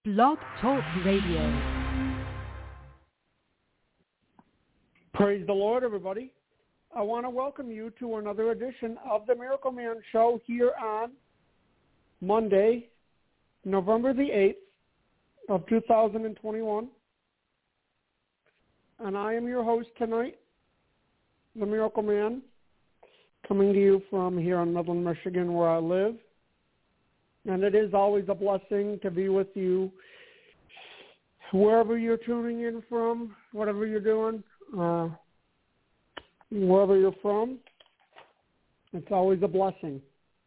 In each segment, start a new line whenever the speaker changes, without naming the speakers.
Blog Talk Radio.
Praise the Lord, everybody. I want to welcome you to another edition of the Miracle Man Show here on Monday, November the 8th of 2021. And I am your host tonight, the Miracle Man, coming to you from here in Midland, Michigan, where I live. And it is always a blessing to be with you wherever you're tuning in from, whatever you're doing, wherever you're from. It's always a blessing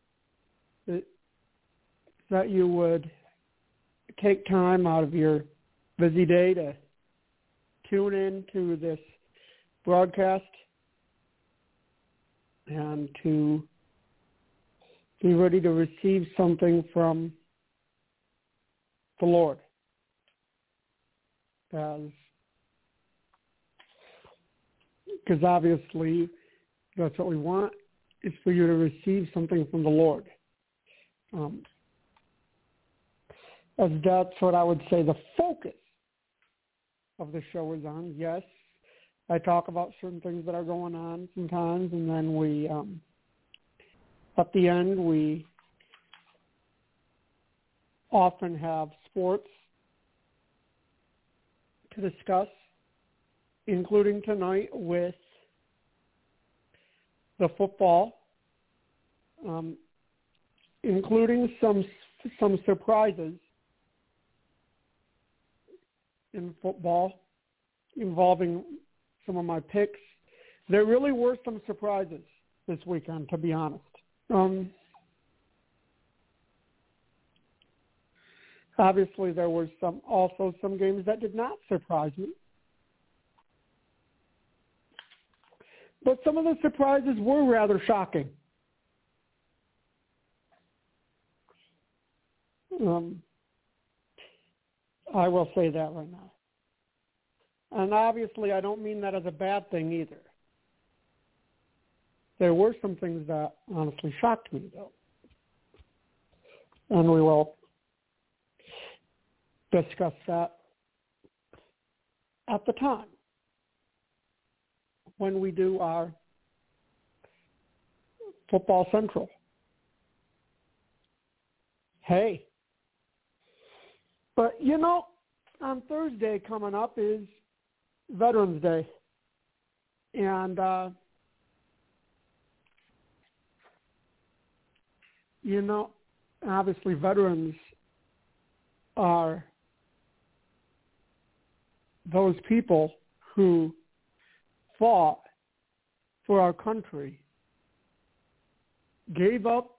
that you would take time out of your busy day to tune in to this broadcast and to be ready to receive something from the Lord. Because obviously that's what we want, is for you to receive something from the Lord. As that's what I would say the focus of the show is on. Yes, I talk about certain things that are going on sometimes, and then we, at the end, we often have sports to discuss, including tonight with the football, including some surprises in football involving some of my picks. There really were some surprises this weekend, to be honest. Obviously, there were also some games that did not surprise me. But some of the surprises were rather shocking. I will say that right now. And obviously, I don't mean that as a bad thing either. There were some things that honestly shocked me, though. And we will discuss that at the time when we do our Football Central. Hey. But, you know, on Thursday coming up is Veterans Day. And, you know, obviously veterans are those people who fought for our country, gave up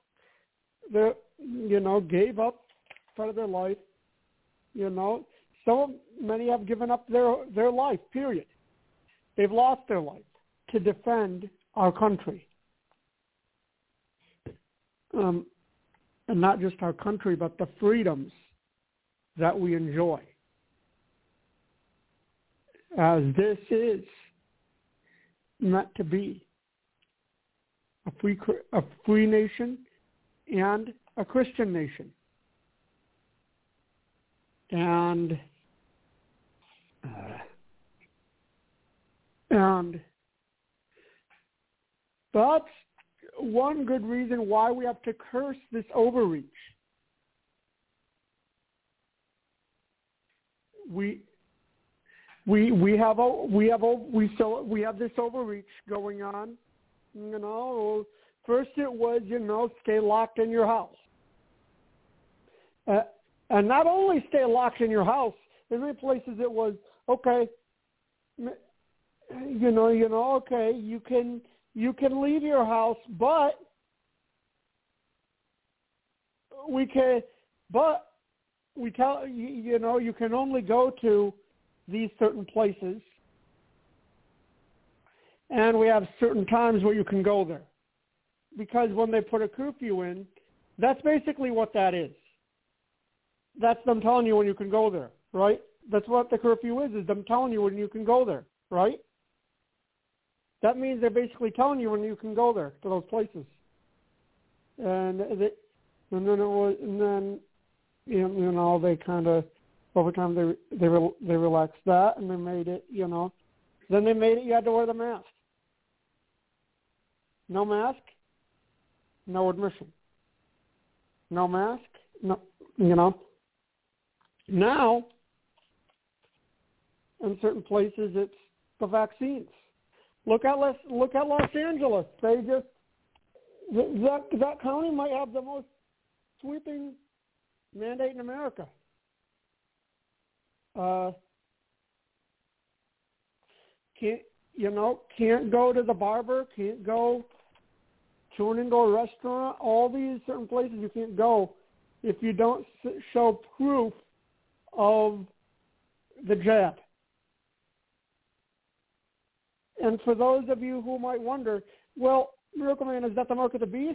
part of their life. You know, so many have given up their life, period. They've lost their life to defend our country. And not just our country, but the freedoms that we enjoy. As this is meant to be a free nation and a Christian nation. And that's one good reason why we have to curse this overreach. We have this overreach going on. You know, first it was, stay locked in your house. And not only stay locked in your house, in many places it was, okay, okay, you can leave your house, but we tell you can only go to these certain places, and we have certain times where you can go there. Because when they put a curfew in, that's basically what that is. That's them telling you when you can go there, right? That's what the curfew is them telling you when you can go there, right? That means they're basically telling you when you can go there to those places. And then they kind of Over time, they relaxed that, and they made it, Then they made it you had to wear the mask. No mask, no admission. No mask, no, Now, in certain places, it's the vaccines. Look at Los Angeles. That county might have the most sweeping mandate in America. Can't go to the barber, can't go to an indoor restaurant. All these certain places you can't go if you don't show proof of the jab. And for those of you who might wonder, well, Miracle Man, is that the mark of the beast?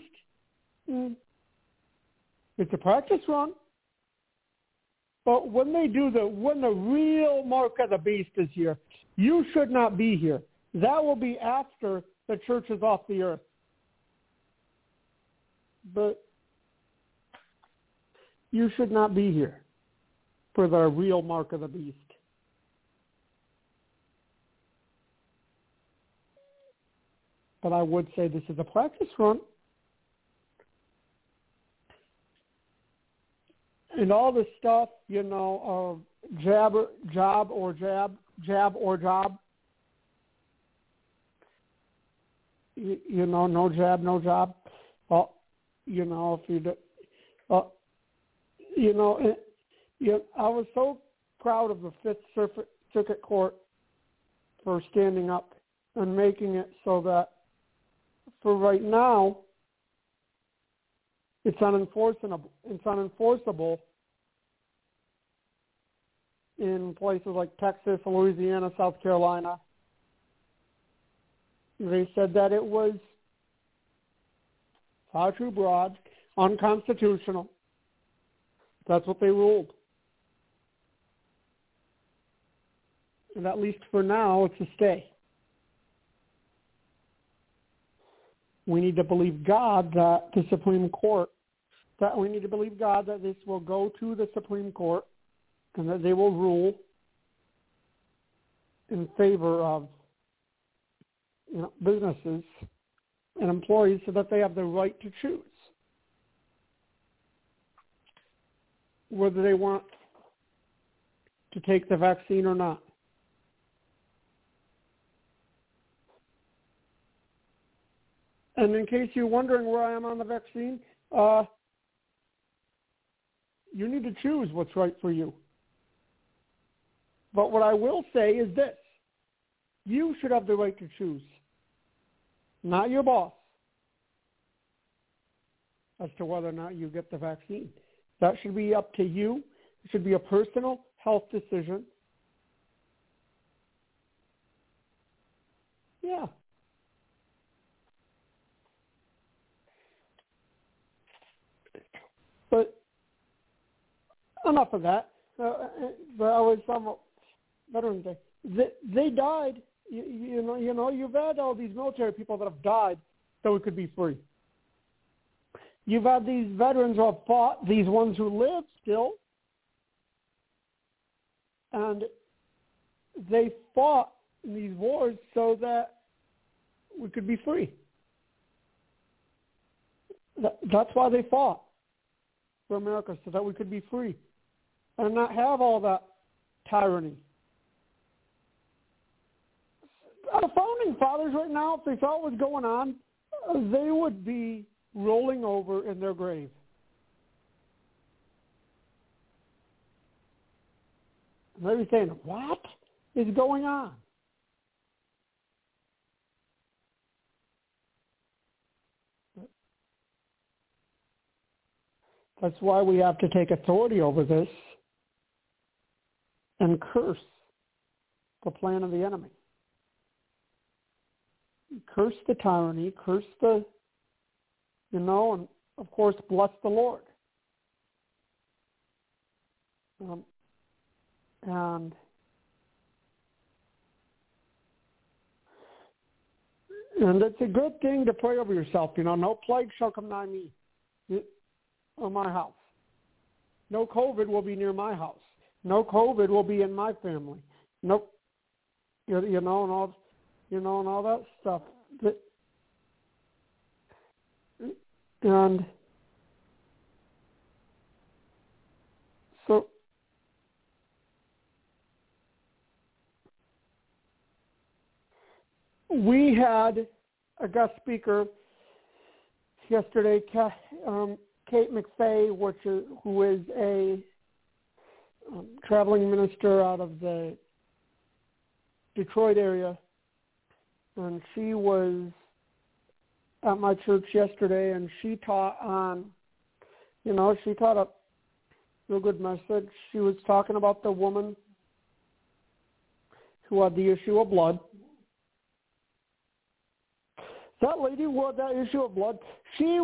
It's a practice run. But when the real mark of the beast is here, you should not be here. That will be after the church is off the earth. But you should not be here for the real mark of the beast. But I would say this is a practice run. And all this stuff, of jab or job. No jab, no job. Well, if you do, I was so proud of the Fifth Circuit Court for standing up and making it so that for right now, it's unenforceable. It's unenforceable in places like Texas, Louisiana, South Carolina. They said that it was far too broad, unconstitutional. That's what they ruled. And at least for now, it's a stay. We need to believe God that the Supreme Court, we need to believe God that this will go to the Supreme Court and that they will rule in favor of businesses and employees so that they have the right to choose whether they want to take the vaccine or not. And in case you're wondering where I am on the vaccine, you need to choose what's right for you. But what I will say is this. You should have the right to choose, not your boss, as to whether or not you get the vaccine. That should be up to you. It should be a personal health decision. Yeah. But enough of that. But I was somewhat Veterans Day. They died. You've had all these military people that have died so it could be free. You've had these veterans who have fought, these ones who live still, and they fought in these wars so that we could be free. That's why they fought for America, so that we could be free and not have all that tyranny. The founding fathers right now, if they saw what was going on, they would be rolling over in their grave. And they'd be saying, what is going on? That's why we have to take authority over this and curse the plan of the enemy. Curse the tyranny, curse the, and of course bless the Lord. And it's a good thing to pray over yourself. No plague shall come nigh me or my house. No COVID will be near my house. no COVID will be in my family. Nope. You know, and all that stuff. And so we had a guest speaker yesterday, Kate McFay, who is a traveling minister out of the Detroit area, and she was at my church yesterday, and she taught a real good message. She was talking about the woman who had the issue of blood. That lady who had that issue of blood, she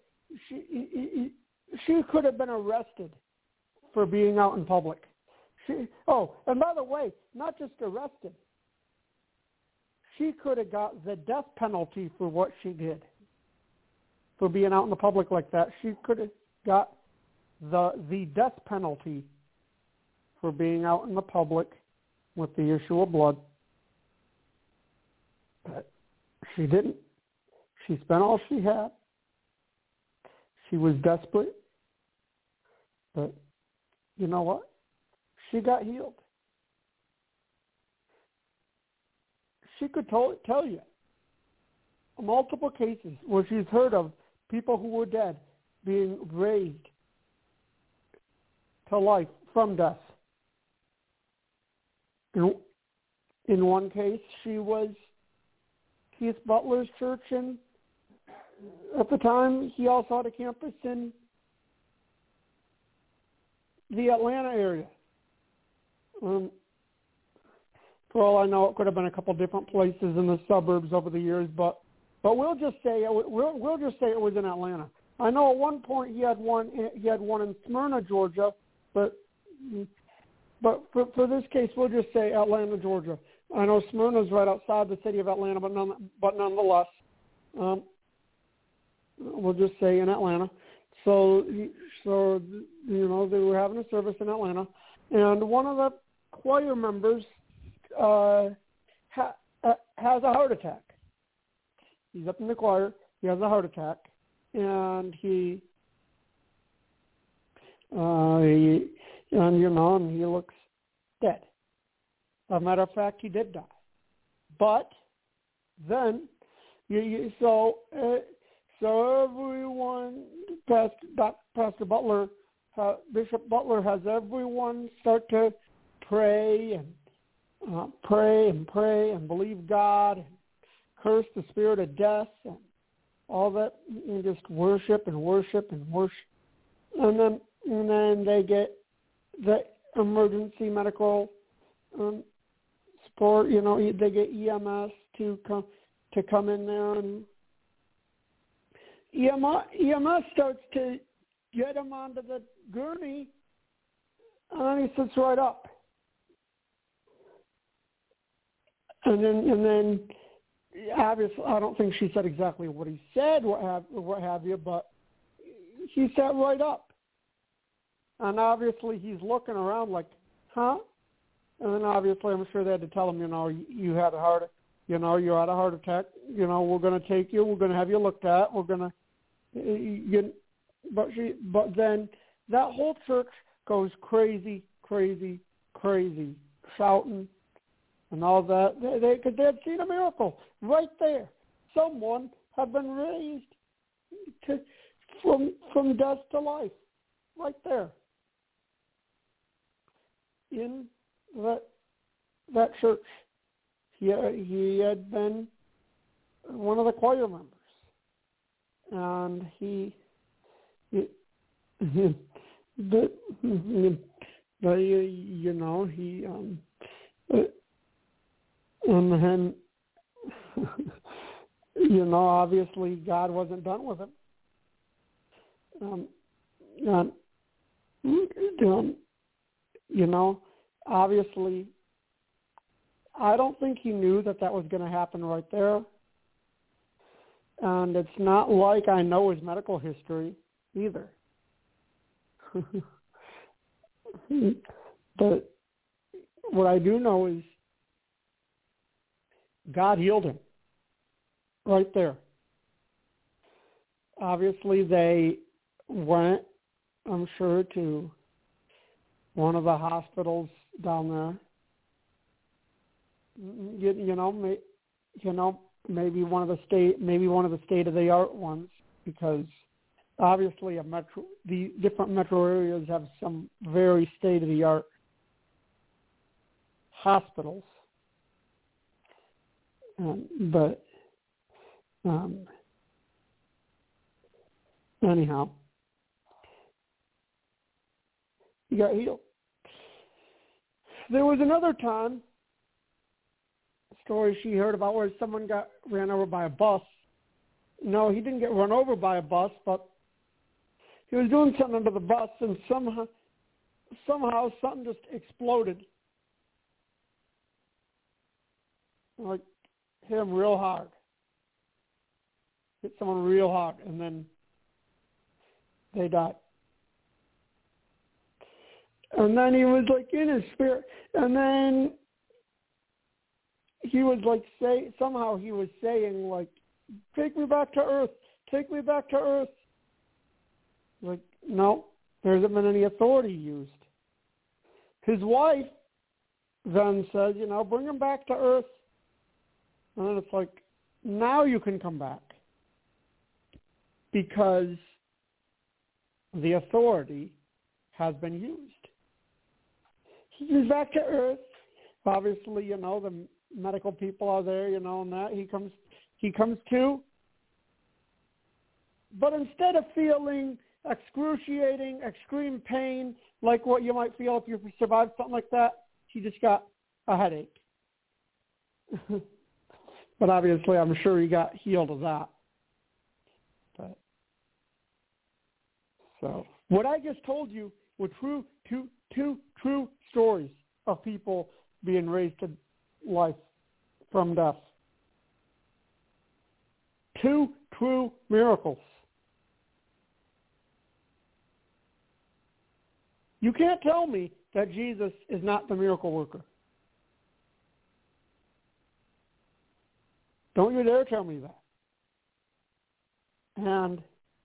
could have been arrested for being out in public. And by the way, not just arrested. She could have got the death penalty for what she did, for being out in the public like that. She could have got the death penalty for being out in the public with the issue of blood. But she didn't. She spent all she had. She was desperate. But you know what? She got healed. She could tell you multiple cases where she's heard of people who were dead being raised to life from death. In one case, she was Keith Butler's church, and at the time, he also had a campus in the Atlanta area. For all I know, it could have been a couple different places in the suburbs over the years, but we'll just say it was in Atlanta. I know at one point he had one in Smyrna, Georgia, but for this case, we'll just say Atlanta, Georgia. I know Smyrna's right outside the city of Atlanta, but nonetheless, we'll just say in Atlanta. So they were having a service in Atlanta, and one of the choir members has a heart attack. He's up in the choir. He has a heart attack, and he looks dead. As a matter of fact, he did die. But then, so everyone, Pastor Butler, Bishop Butler has everyone start to pray and believe God and curse the spirit of death and all that, and just worship. And then they get the emergency medical support. They get EMS to come in there, and EMS starts to get him onto the gurney, and then he sits right up. And then obviously, I don't think she said exactly what he said, what have you, but he sat right up. And obviously he's looking around like, huh? And then obviously I'm sure they had to tell him, you had a heart attack. We're going to take you. We're going to have you looked at. We're going to, but then that whole church goes crazy, shouting and all that. Because they had seen a miracle right there. Someone had been raised from death to life right there in that church. He had been one of the choir members, and he and then obviously God wasn't done with him. Obviously, I don't think he knew that was going to happen right there. And it's not like I know his medical history either. But what I do know is God healed him right there. Obviously, they went, I'm sure, to one of the hospitals down there. Maybe one of the state-of-the-art ones, because obviously the different metro areas have some very state-of-the-art hospitals. Anyhow, he got healed. There was another time, a story she heard about where someone got ran over by a bus. No, he didn't get run over by a bus, but he was doing something under the bus, and somehow something just exploded. Like, hit him real hard. Hit someone real hard, and then they died. And then he was like in his spirit, and then he was like somehow he was saying like, "Take me back to Earth, take me back to Earth." Like, no, there hasn't been any authority used. His wife then says, bring him back to Earth. And then it's like, now you can come back. Because the authority has been used. He's back to Earth. Obviously, the medical people are there, and that. He comes to. But instead of feeling excruciating, extreme pain, like what you might feel if you survived something like that, he just got a headache. But obviously, I'm sure he got healed of that. So what I just told you were two true stories of people being raised to life from death. Two true miracles. You can't tell me that Jesus is not the miracle worker. Don't you dare tell me that. And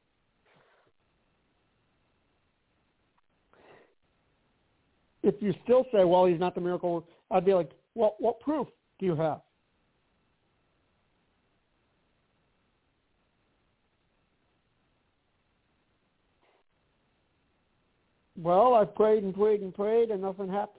if you still say, well, he's not the miracle worker, I'd be like, well, what proof do you have? Well, I prayed and prayed and prayed, and nothing happened.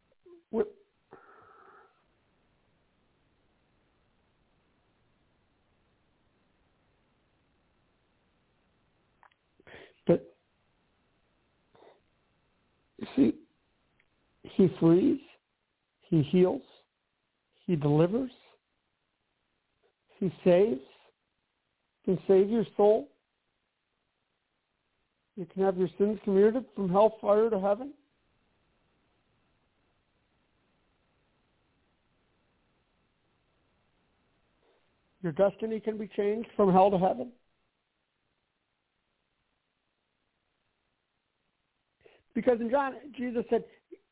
But, see, he frees, he heals, he delivers, he saves, can save your soul. You can have your sins commuted from hellfire to heaven. Your destiny can be changed from hell to heaven. Because in John, Jesus said,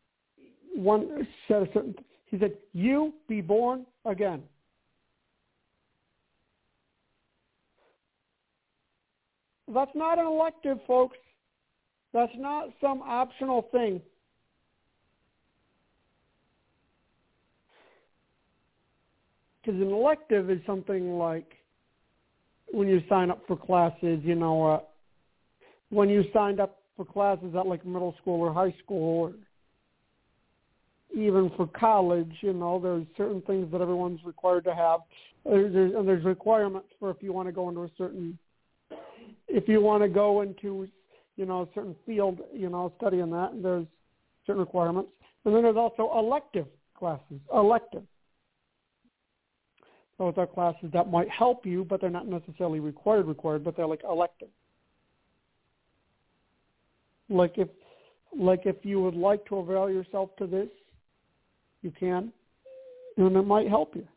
he said, you be born again. That's not an elective, folks. That's not some optional thing. Because an elective is something like when you sign up for classes, when you signed up for classes at like middle school or high school, or even for college, there's certain things that everyone's required to have. There's requirements for if you want to go into a certain a certain field, studying that, and there's certain requirements. And then there's also elective classes. Elective. Those are classes that might help you, but they're not necessarily required, but they're like elective. Like if you would like to avail yourself to this, you can, and it might help you.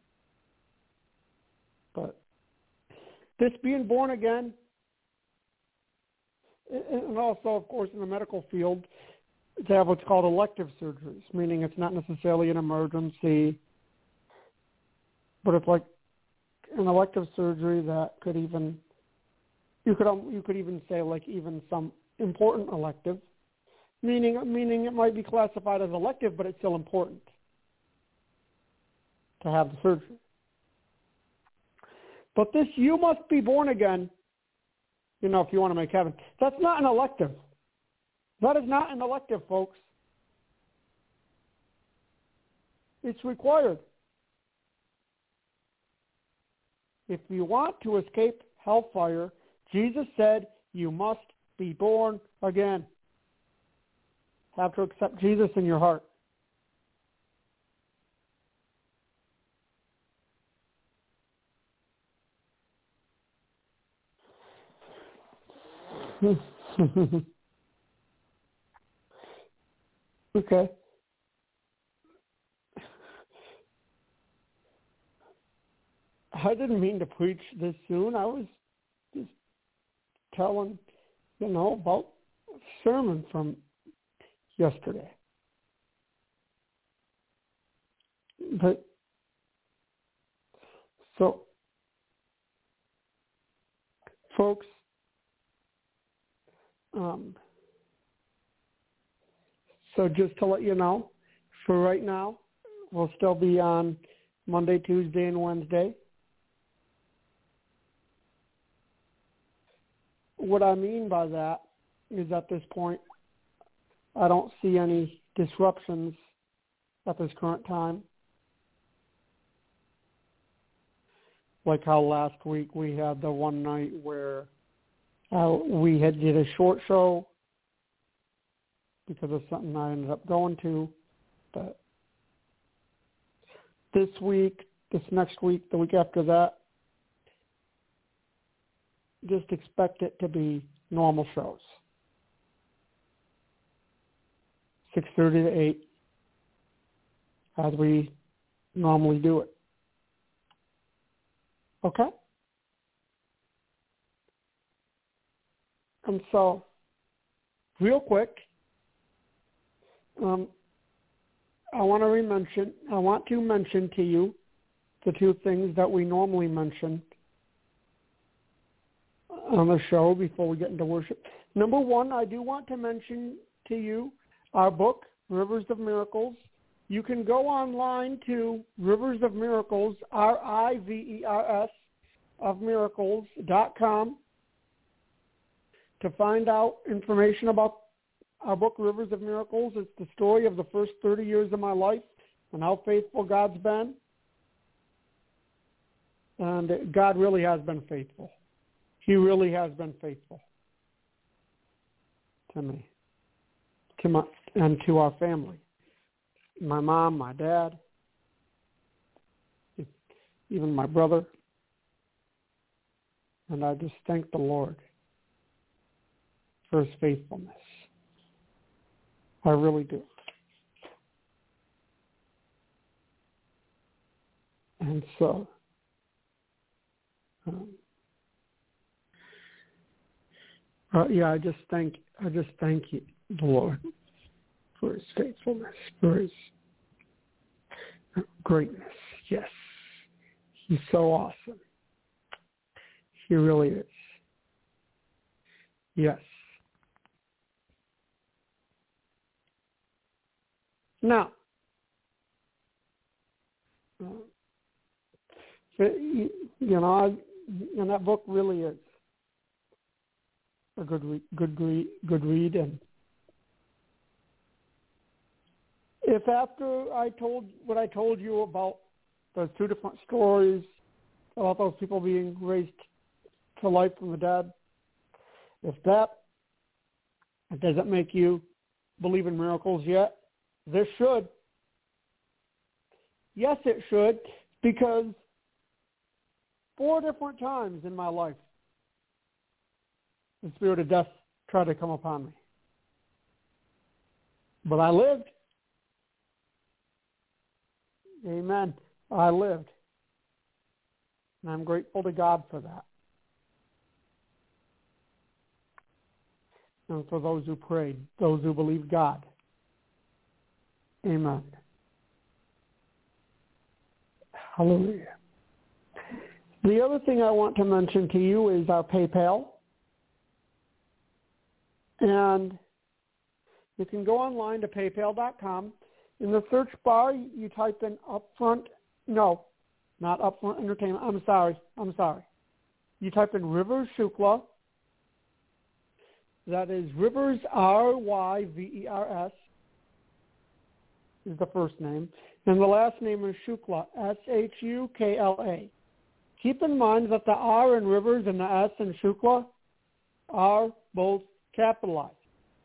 But this being born again, and also, of course, in the medical field, to have what's called elective surgeries, meaning it's not necessarily an emergency, but it's like an elective surgery that could even, you could even say like even some important elective, meaning it might be classified as elective, but it's still important to have the surgery. But this, you must be born again, if you want to make heaven. That's not an elective. That is not an elective, folks. It's required. If you want to escape hellfire, Jesus said you must be born again. Have to accept Jesus in your heart. Okay. I didn't mean to preach this soon. I was just telling, about a sermon from yesterday. But, so, folks, so just to let you know, for right now, we'll still be on Monday, Tuesday, and Wednesday. What I mean by that is at this point, I don't see any disruptions at this current time. Like how last week we had the one night where we did a short show because of something I ended up going to. But this week, this next week, the week after that, just expect it to be normal shows. 6:30 to 8, as we normally do it. Okay? And so, real quick, I want to mention to you the two things that we normally mention on the show before we get into worship. Number one, I do want to mention to you our book, Rivers of Miracles. You can go online to Rivers of Miracles, RIVERS, of miracles.com to find out information about our book, Rivers of Miracles. It's the story of the first 30 years of my life and how faithful God's been. And God really has been faithful. He really has been faithful to me, and to our family. My mom, my dad, even my brother. And I just thank the Lord for his faithfulness. I really do. And so, I just thank you, the Lord, for his faithfulness, for his greatness. Yes, he's so awesome. He really is. Yes. Now, and that book really is a good read. And if after I told what I told you about those two different stories about those people being raised to life from the dead, if that doesn't make you believe in miracles yet, this should. Yes, it should, because 4 different times in my life, the spirit of death tried to come upon me. But I lived. Amen. I lived. And I'm grateful to God for that. And for those who prayed, those who believed God Amen. Hallelujah. The other thing I want to mention to you is our PayPal. And you can go online to paypal.com. In the search bar, you type in not Upfront Entertainment. I'm sorry. You type in Rivers Shukla. That is Rivers, Ryvers, is the first name. And the last name is Shukla, Shukla. Keep in mind that the R in Rivers and the S in Shukla are both capitalized.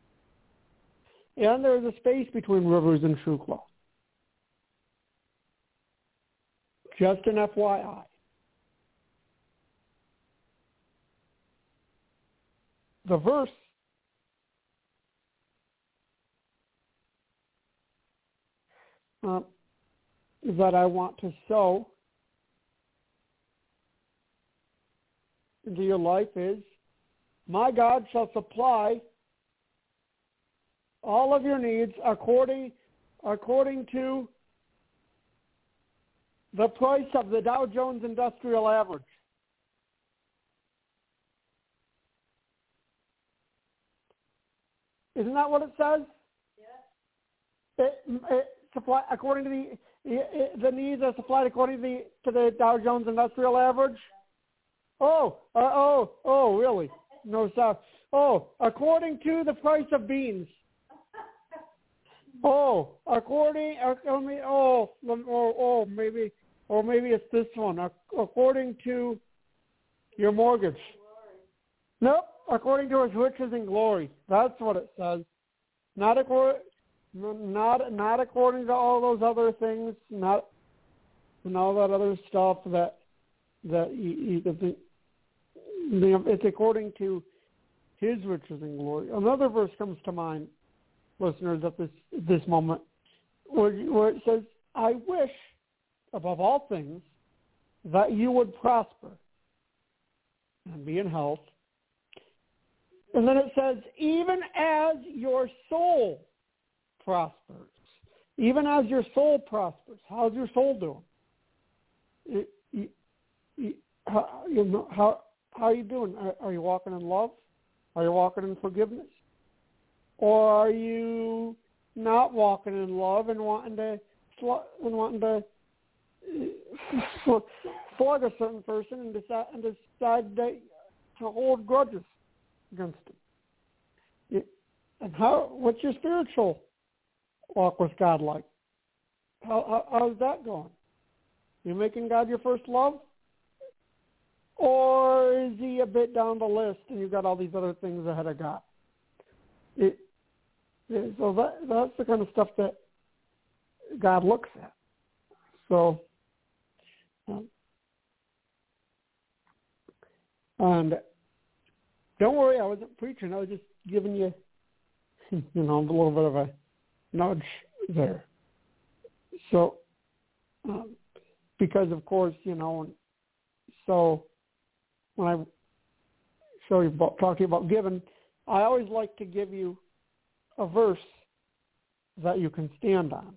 And there's a space between Rivers and Shukla. Just an FYI. The verse that I want to sow into your life is, my God shall supply all of your needs according to the price of the Dow Jones Industrial Average. Isn't that what it says? Yeah. It supply according to the needs are supplied according to the Dow Jones Industrial Average. Oh, really? No, sorry. Oh, according to the price of beans. Maybe it's this one. According to your mortgage. Nope. According to his riches and glory. That's what it says. Not according to all those other things. Not all that other stuff that it's according to his riches and glory. Another verse comes to mind, listeners, at this moment, where it says, I wish, above all things, that you would prosper and be in health. And then it says, even as your soul prospers. Even as your soul prospers. How's your soul doing? How are you doing? Are you walking in love? Are you walking in forgiveness? Or are you not walking in love and wanting to slug a certain person and decide to hold grudges against him? And what's your spiritual walk with God like? How's that going? You making God your first love? Or is he a bit down the list and you've got all these other things ahead of God? So that's the kind of stuff that God looks at. So, and don't worry, I wasn't preaching. I was just giving you, a little bit of a nudge there. So, because of course, so when I talk to you about giving, I always like to give you a verse that you can stand on.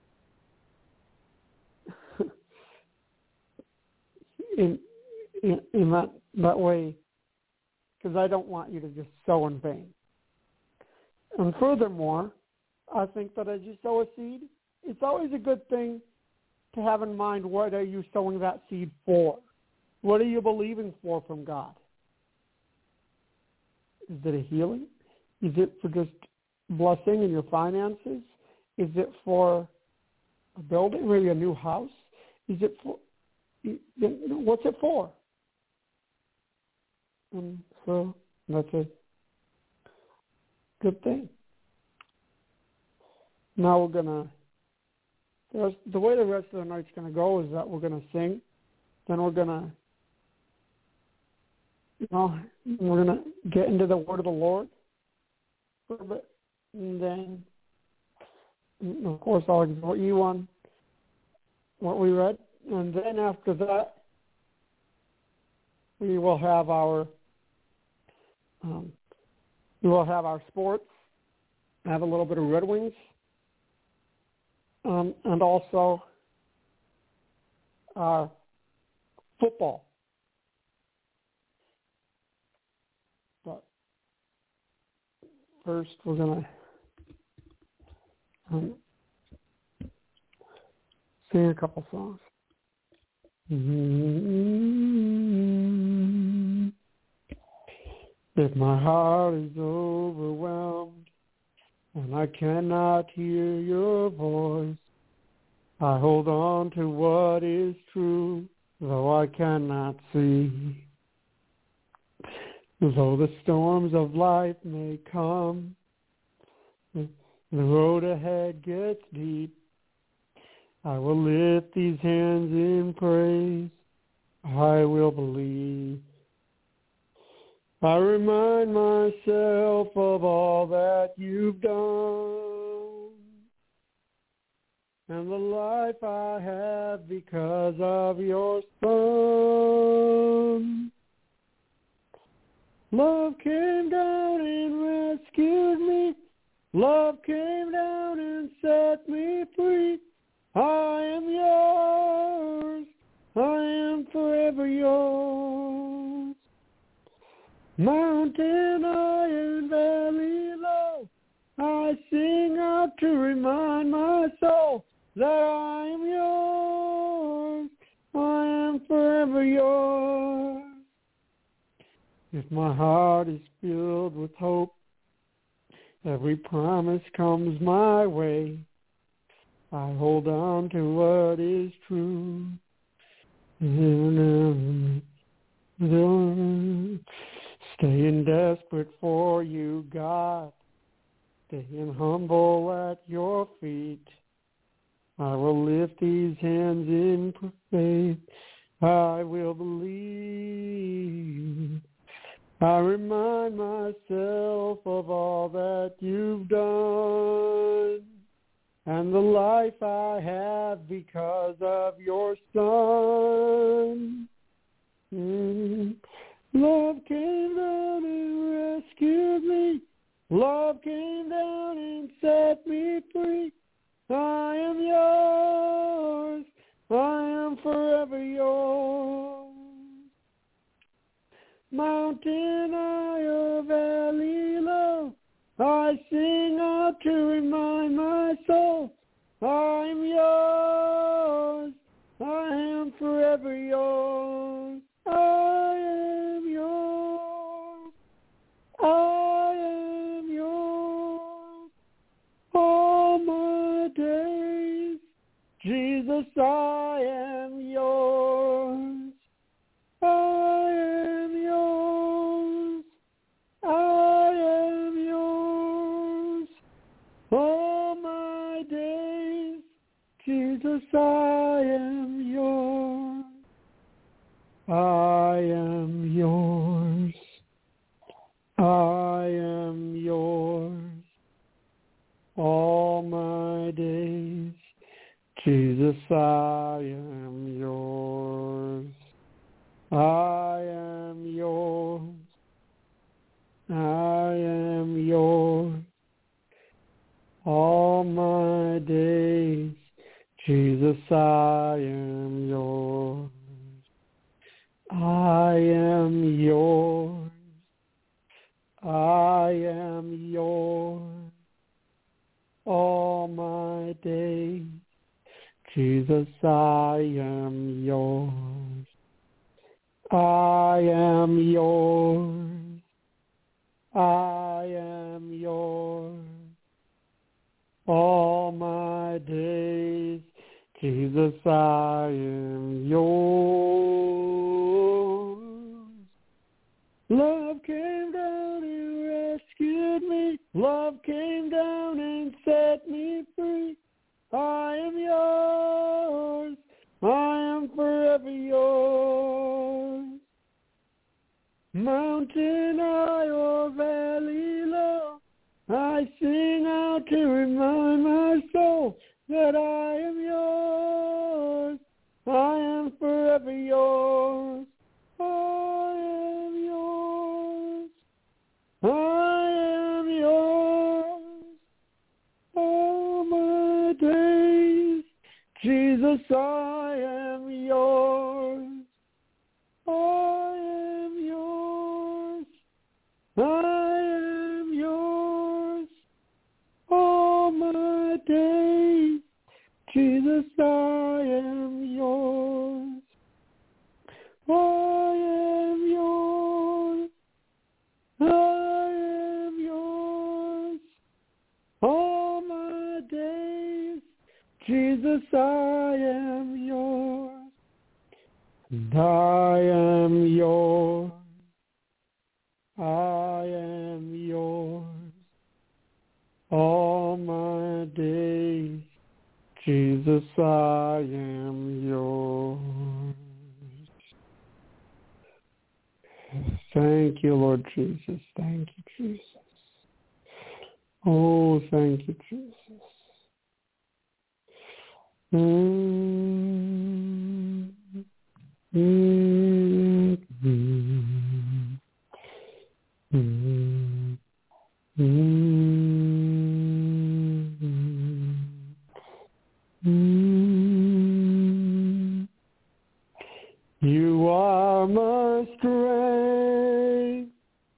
in that way, because I don't want you to just sow in vain. And furthermore, I think that as you sow a seed, it's always a good thing to have in mind, what are you sowing that seed for? What are you believing for from God? Is it a healing? Is it for just blessing in your finances? Is it for a building, maybe a new house? Is it for, what's it for? And so that's a good thing. Now we're going to, the way the rest of the night's going to go is that we're going to sing. Then we're going to, we're going to get into the word of the Lord for a bit. And then, of course, I'll exhort you on what we read. And then after that, we will have our sports. Have a little bit of Red Wings. and also football. But first, we're going to sing a couple songs. If my heart is overwhelmed and I cannot hear your voice, I hold on to what is true, though I cannot see. Though the storms of life may come, the road ahead gets deep, I will lift these hands in praise. I will believe. I remind myself of all that you've done and the life I have because of your Son. Love came down and rescued me. Love came down and set me free. I am yours. I am forever yours. Mountain high and valley low, I sing out to remind my soul that I am yours. I am forever yours. If my heart is filled with hope, every promise comes my way, I hold on to what is true. Staying desperate for you, God, staying humble at your feet. I will lift these hands in faith. I will believe. I remind myself of all that you've done and the life I have because of your Son. Love came down and rescued me. Love came down and set me free. I am yours. I am forever yours. Mountain high or valley low, I sing out to remind my soul, I am yours. I am forever yours. I am yours. I am yours. All my days, Jesus, I am yours. I am yours. I am yours. All my days, Jesus, I am yours. I am yours. I am yours. All my days, Jesus, I am yours. I am yours. I am yours. All my days, Jesus, I am yours. I am yours. I am yours. All my days, Jesus, I am yours. I am yours. I am yours. All my days, Jesus, I am yours. Love came down and rescued me. Love came down and set me free. I am yours. I am forever yours. Mountain high or valley low, I sing out to remind my soul that I am yours. I am forever yours. I am yours. I am yours. All my days, Jesus, I am yours. I am yours. I am yours. All my days, Jesus, I am yours. I am yours. I am yours. All my days, Jesus, I am yours. And I am yours. I am yours. All my days, Jesus, I am yours. Thank you, Lord Jesus. Thank you, Jesus. Oh, thank you, Jesus. You are my strength,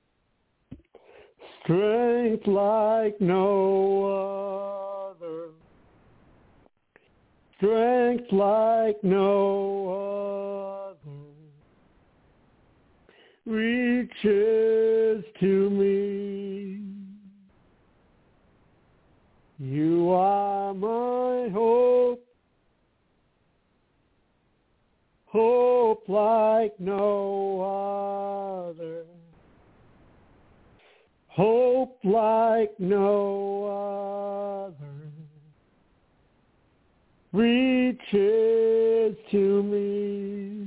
strength like no other, strength like no other, reaches to me. You are my hope, hope like no other, hope like no other, reaches to me.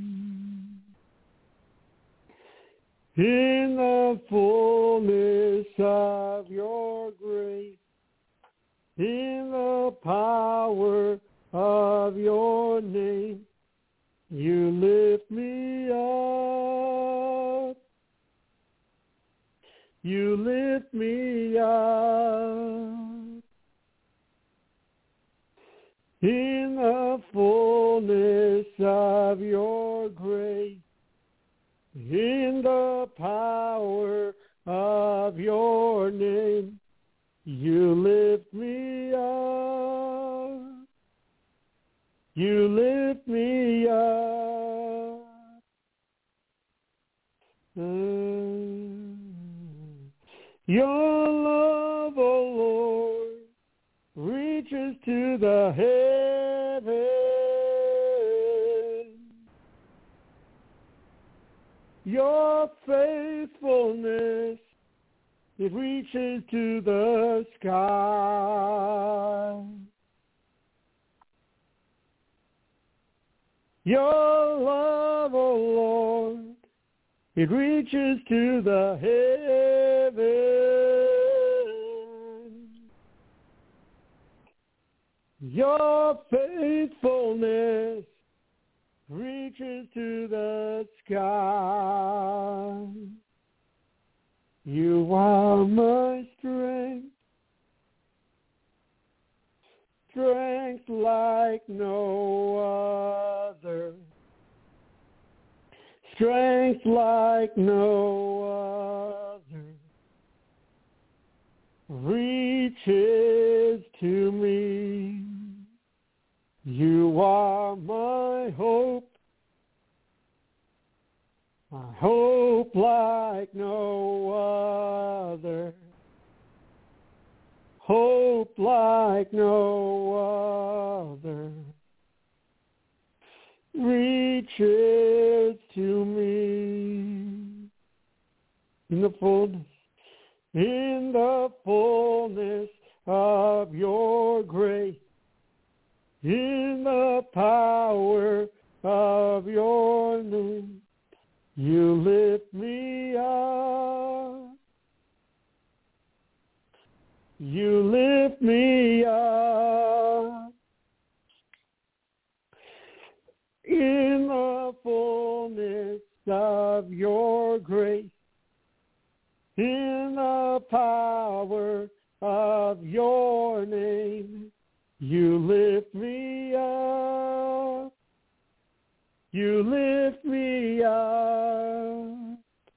In the fullness of your grace, in the power of your name, you lift me up. You lift me up. In the fullness of your grace, in the power of your name, you lift me up. You lift me up. Your love, oh Lord, reaches to the heavens. Your faithfulness, it reaches to the sky. Your love, oh Lord, it reaches to the heavens. Your faithfulness reaches to the sky. You are my strength, strength like no other, strength like no other, reaches to me. You are my hope like no other, hope like no other, reaches to me. In the fullness of your grace, in the power of your name, you lift me up. You lift me up. In the fullness of your grace, in the power of your name, you lift me up. You lift me up.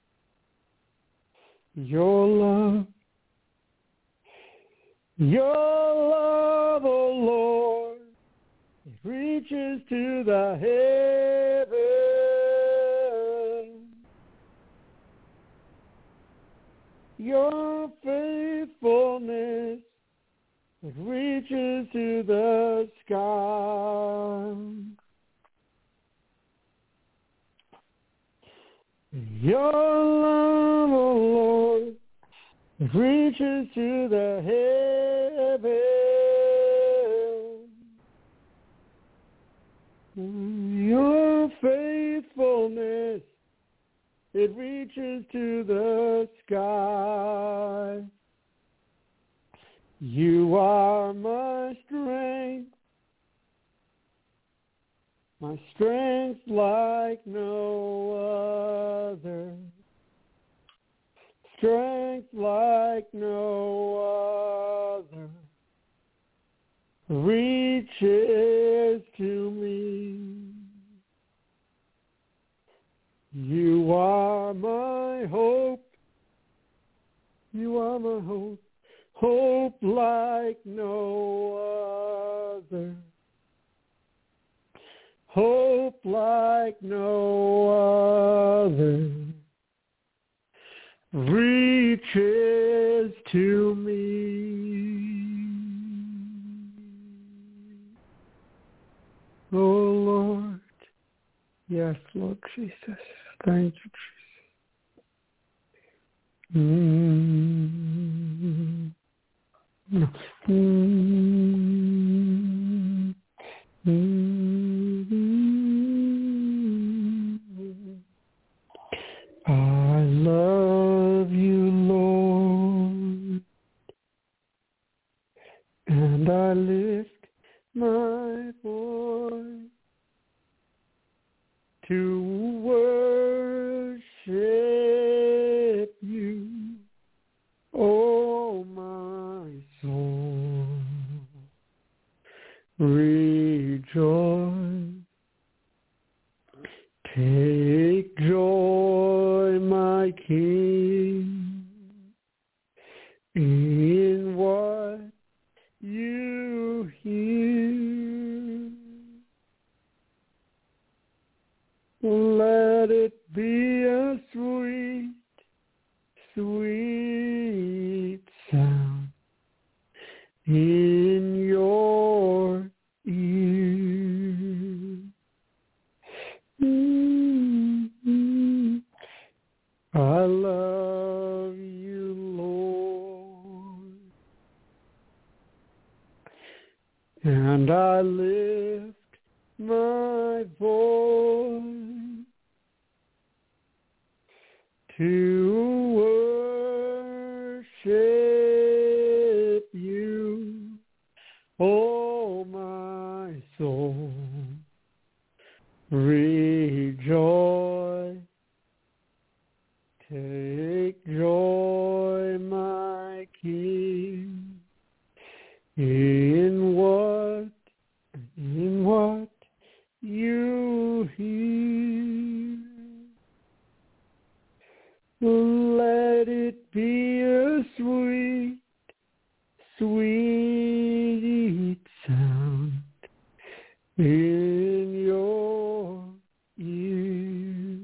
Your love, oh Lord, it reaches to the heavens. Your faithfulness, it reaches to the sky. Your love, oh Lord, it reaches to the heavens. Your faithfulness, it reaches to the sky. You are my strength like no other, strength like no other, reaches to me. You are my hope, you are my hope, hope like no other, hope like no other, reaches to me. Oh Lord, yes, Lord Jesus, thank you, Jesus. I love you, Lord, and I lift my voice to worship you, oh my soul. Rejoice, take joy, my King, in what you hear. Let it be a sweet, sweet sound in your ear. I love you, Lord, and I lift my voice to worship you, oh my soul. Rejoice, take joy, my King, in what you hear. Let it be a sweet, sweet sound in your ear.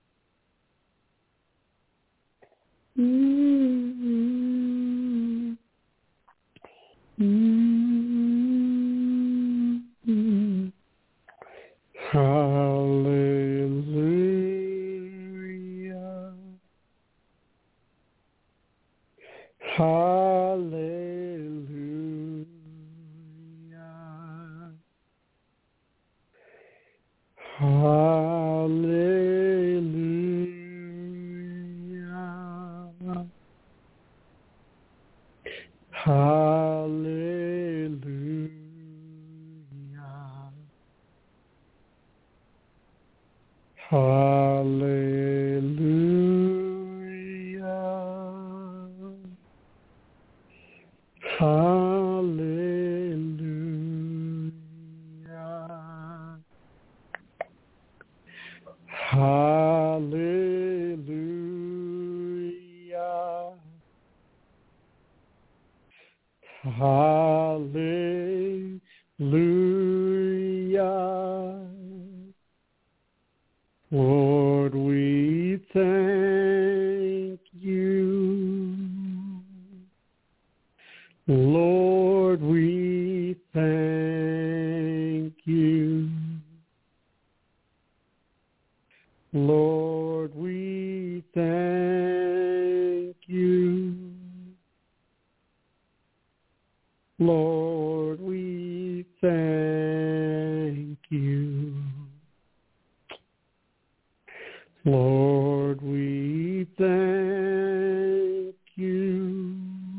Hallelujah. Hallelujah. Hallelujah. Hallelujah. Hallelujah. Hallelujah. Hallelujah. Hallelujah. Lord, we thank you. Lord, we thank you. Lord, we thank you. Lord, we thank you. Lord, we thank you.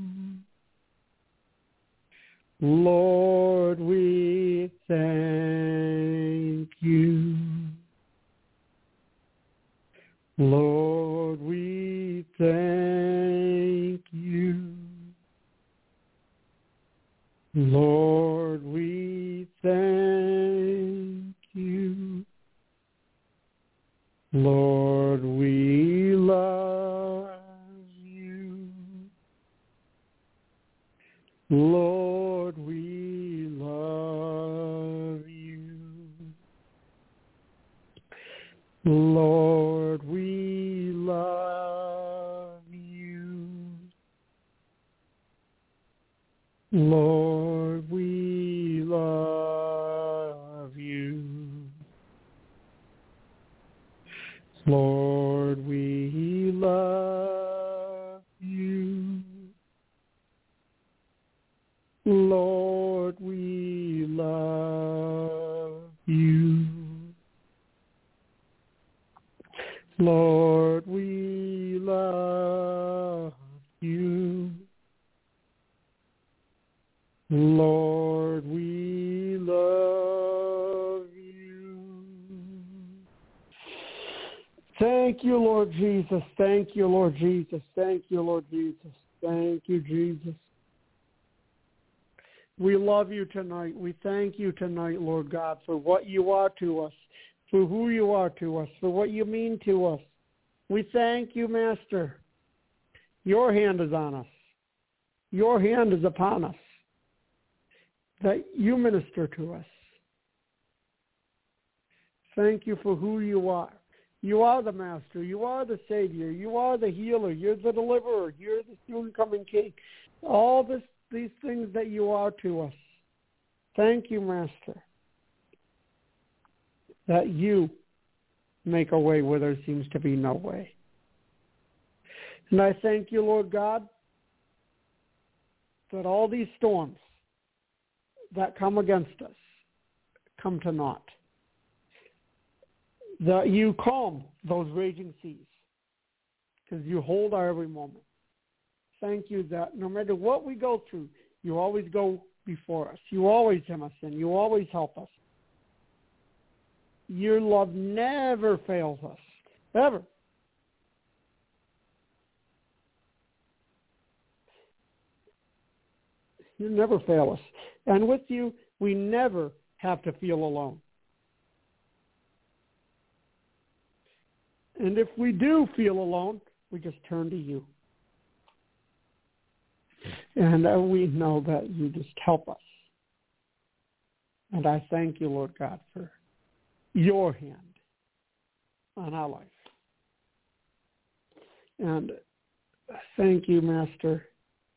Lord, we thank you. Lord, we thank you. Lord, we thank you. Lord, we love you. Lord, we love you. Lord, we love you. Lord, we love you. Lord, we love you. Lord, we love you. Lord, we love you. Lord, we love you. Thank you, Lord Jesus. Thank you, Lord Jesus. Thank you, Lord Jesus. Thank you, Jesus. We love you tonight. We thank you tonight, Lord God, for what you are to us, for who you are to us, for what you mean to us. We thank you, Master. Your hand is on us. Your hand is upon us, that you minister to us. Thank you for who you are. You are the Master. You are the Savior. You are the healer. You're the deliverer. You're the soon-coming King. All these things that you are to us. Thank you, Master, that you make a way where there seems to be no way. And I thank you, Lord God, that all these storms that come against us come to naught. That you calm those raging seas, because you hold our every moment. Thank you that no matter what we go through, you always go before us. You always hem us in. You always help us. Your love never fails us, ever. You never fail us. And with you, we never have to feel alone. And if we do feel alone, we just turn to you. And we know that you just help us. And I thank you, Lord God, for your hand on our life. And thank you, Master,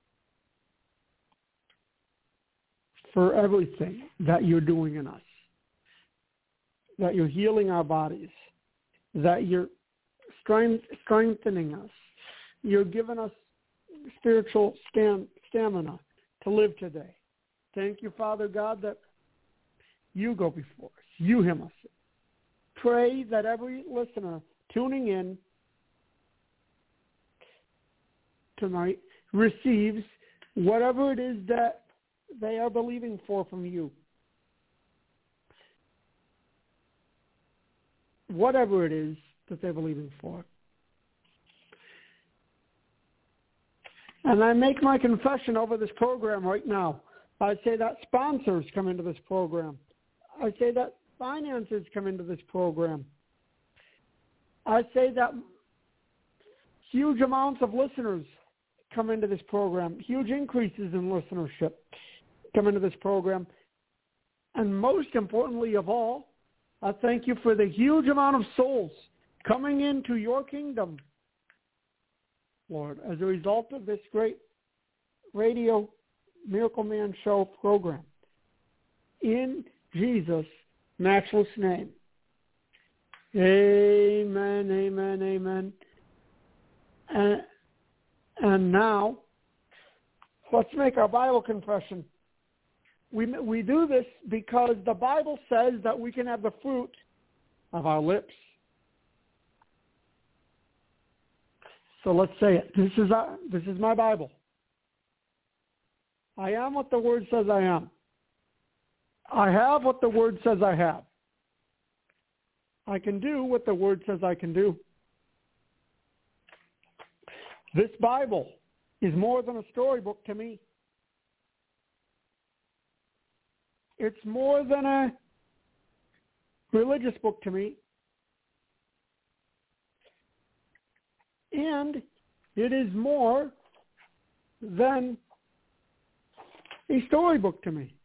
for everything that you're doing in us, that you're healing our bodies, that you're strengthening us. You're giving us spiritual stamina to live today. Thank you, Father God, that you go before us. You hem us in. Pray that every listener tuning in tonight receives whatever it is that they are believing for from you. Whatever it is that they're believing for. And I make my confession over this program right now. I say that sponsors come into this program. I say that finances come into this program. I say that huge amounts of listeners come into this program, huge increases in listenership come into this program. And most importantly of all, I thank you for the huge amount of souls coming into your kingdom, Lord, as a result of this great radio Miracle Man Show program. In Jesus' matchless name. Amen, amen, amen. And now, let's make our Bible confession. We do this because the Bible says that we can have the fruit of our lips. So let's say it. This is my Bible. I am what the Word says I am. I have what the Word says I have. I can do what the Word says I can do. This Bible is more than a storybook to me. It's more than a religious book to me. And it is more than a storybook to me.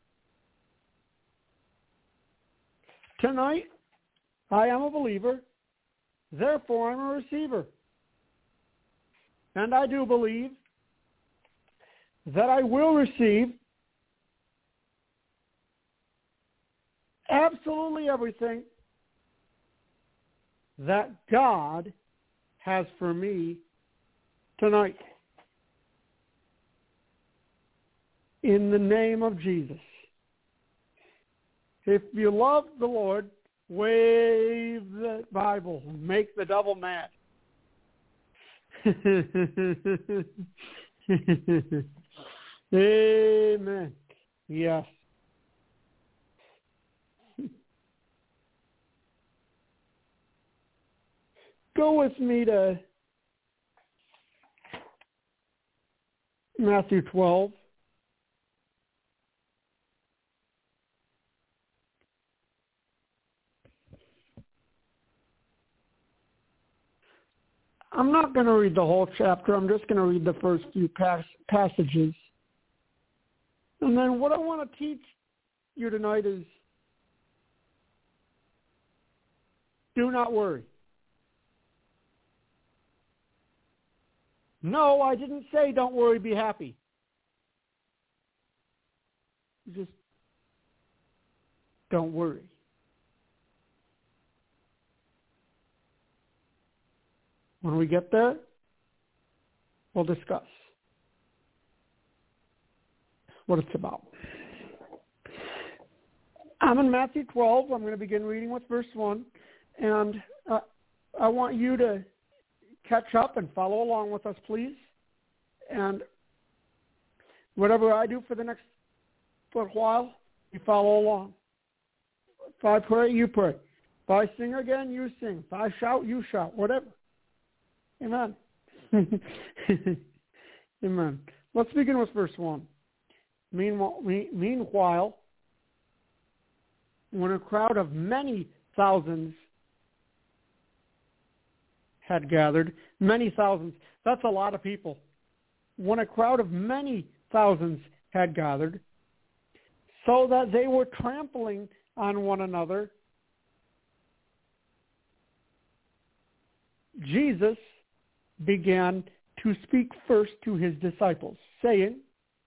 Tonight, I am a believer, therefore I'm a receiver. And I do believe that I will receive absolutely everything that God has for me tonight. In the name of Jesus. If you love the Lord, wave the Bible. Make the devil mad. Amen. Yes. Go with me to Matthew 12. I'm not going to read the whole chapter. I'm just going to read the first few passages. And then what I want to teach you tonight is do not worry. No, I didn't say don't worry, be happy. Just don't worry. When we get there, we'll discuss what it's about. I'm in Matthew 12. I'm going to begin reading with verse 1. And I want you to catch up and follow along with us, please. And whatever I do for the next little while, you follow along. If I pray, you pray. If I sing again, you sing. If I shout, you shout. Whatever. Amen. Amen. Let's begin with verse 1. Meanwhile, when a crowd of many thousands had gathered, many thousands, that's a lot of people. When a crowd of many thousands had gathered, so that they were trampling on one another, Jesus began to speak first to his disciples, saying,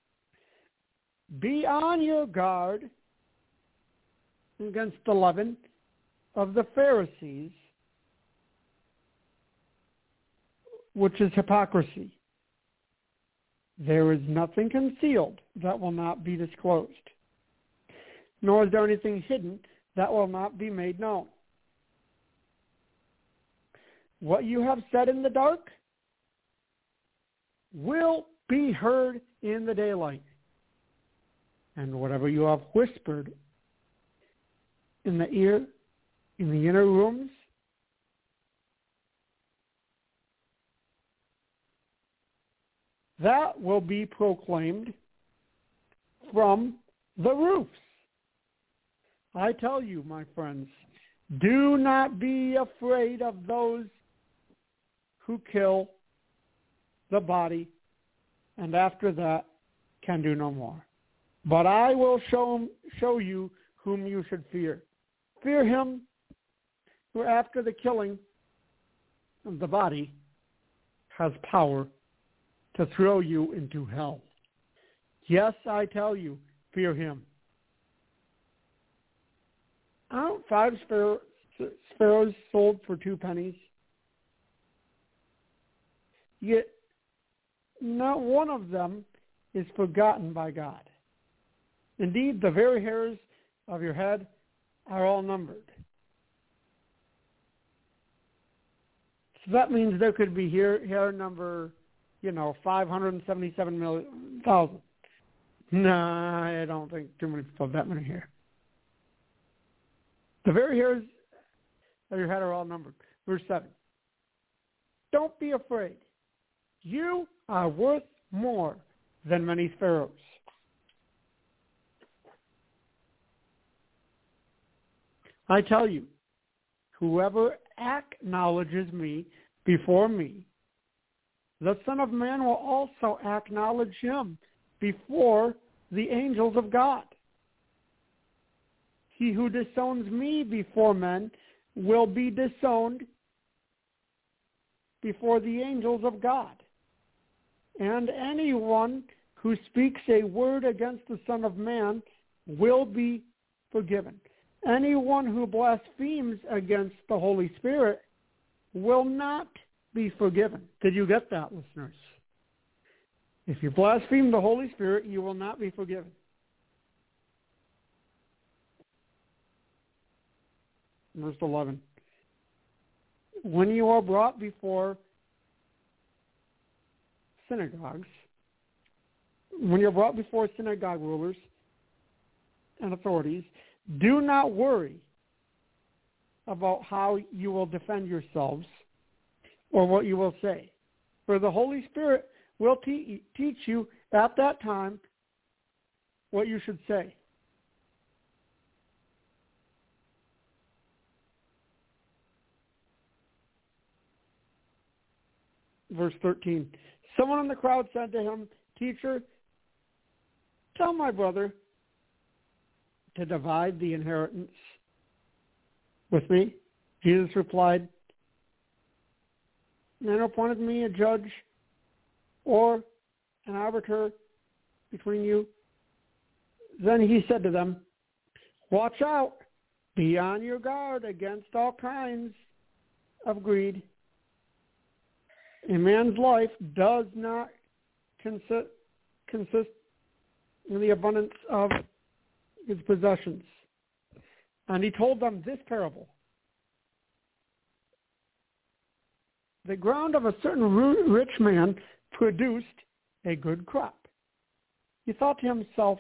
"Be on your guard against the leaven of the Pharisees, which is hypocrisy. There is nothing concealed that will not be disclosed, nor is there anything hidden that will not be made known. What you have said in the dark will be heard in the daylight, and whatever you have whispered in the ear, in the inner rooms, that will be proclaimed from the roofs. I tell you, my friends, Do not be afraid of those who kill the body, and after that can do no more. But I will show you whom you should fear. Fear him who after the killing of the body has power to throw you into hell. Yes, I tell you, fear him. Aren't 5 sparrows sold for 2 pennies? Yet not one of them is forgotten by God. Indeed, the very hairs of your head are all numbered. So that means there could be hair number, 577,000,000. Nah, I don't think too many people have that many hair. The very hairs of your head are all numbered. Verse 7. Don't be afraid. You are worth more than many sparrows. I tell you, whoever acknowledges me before me, the Son of Man will also acknowledge him before the angels of God. He who disowns me before men will be disowned before the angels of God. And anyone who speaks a word against the Son of Man will be forgiven. Anyone who blasphemes against the Holy Spirit will not be forgiven. Did you get that, listeners? If you blaspheme the Holy Spirit, you will not be forgiven. Verse 11. When you are brought before synagogue rulers and authorities, do not worry about how you will defend yourselves or what you will say. For the Holy Spirit will teach you at that time what you should say. Verse 13. Someone in the crowd said to him, Teacher, tell my brother to divide the inheritance with me. Jesus replied, Man appointed me a judge or an arbiter between you. Then he said to them, Watch out, be on your guard against all kinds of greed. A man's life does not consist in the abundance of his possessions. And he told them this parable. The ground of a certain rich man produced a good crop. He thought to himself,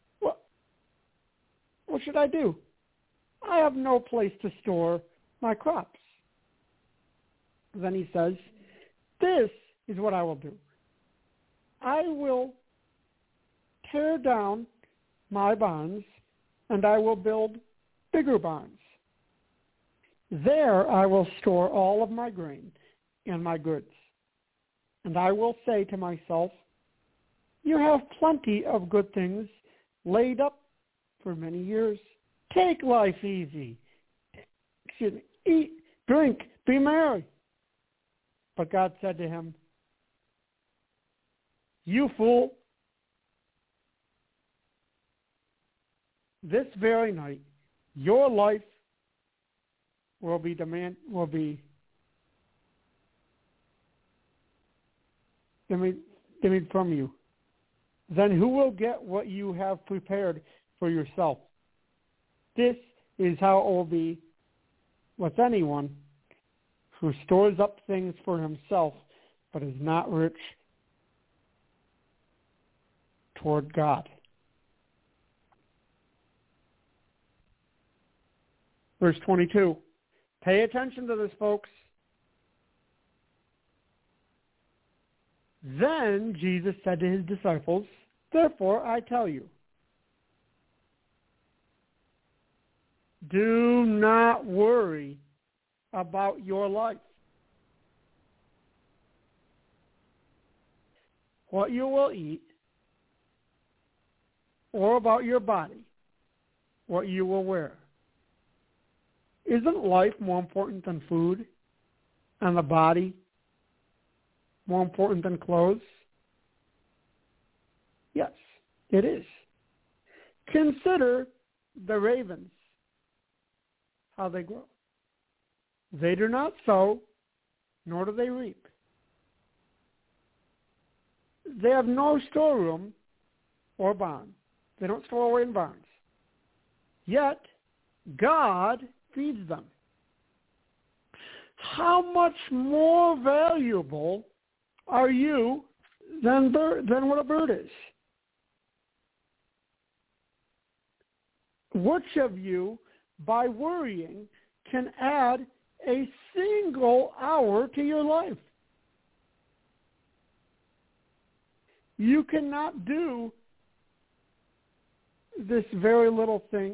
what should I do? I have no place to store my crops. Then he says, This is what I will do. I will tear down my barns, and I will build bigger barns. There I will store all of my grain and my goods. And I will say to myself, You have plenty of good things laid up for many years. Take life easy. Eat, drink, be merry. But God said to him, You fool, this very night your life will be demanded from you. Then who will get what you have prepared for yourself? This is how it will be with anyone who stores up things for himself but is not rich toward God. Verse 22. Pay attention to this, folks. Then Jesus said to his disciples, Therefore I tell you, Do not worry about your life. What you will eat, or about your body, what you will wear. Isn't life more important than food, and the body more important than clothes? Yes, it is. Consider the ravens, how they grow. They do not sow, nor do they reap. They have no storeroom or barn. They don't store away in barns. Yet, God feeds them. How much more valuable are you than what a bird is? Which of you, by worrying, can add a single hour to your life? You cannot do this very little thing.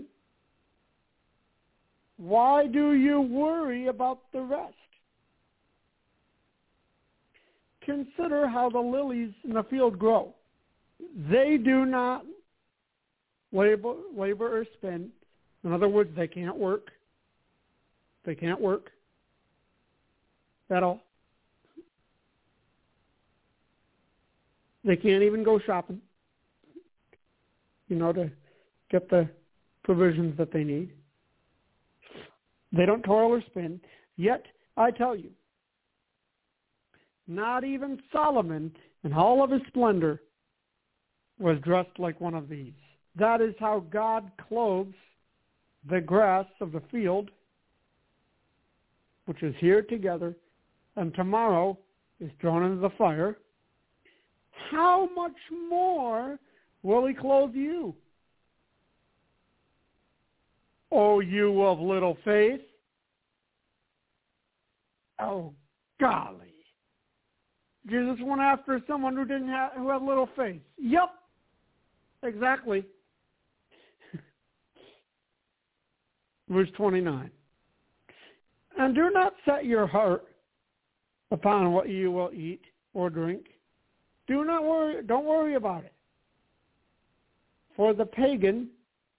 Why do you worry about the rest? Consider how the lilies in the field grow. They do not labor or spin. In other words, they can't work. They can't work at all. They can't even go shopping, to get the provisions that they need. They don't toil or spin. Yet, I tell you, not even Solomon in all of his splendor was dressed like one of these. That is how God clothes the grass of the field, which is here together, and tomorrow is thrown into the fire. How much more will he clothe you? O you of little faith. Oh, golly. Jesus went after someone who had little faith. Yep, exactly. Verse 29. And do not set your heart upon what you will eat or drink. Do not worry. Don't worry about it. For the pagan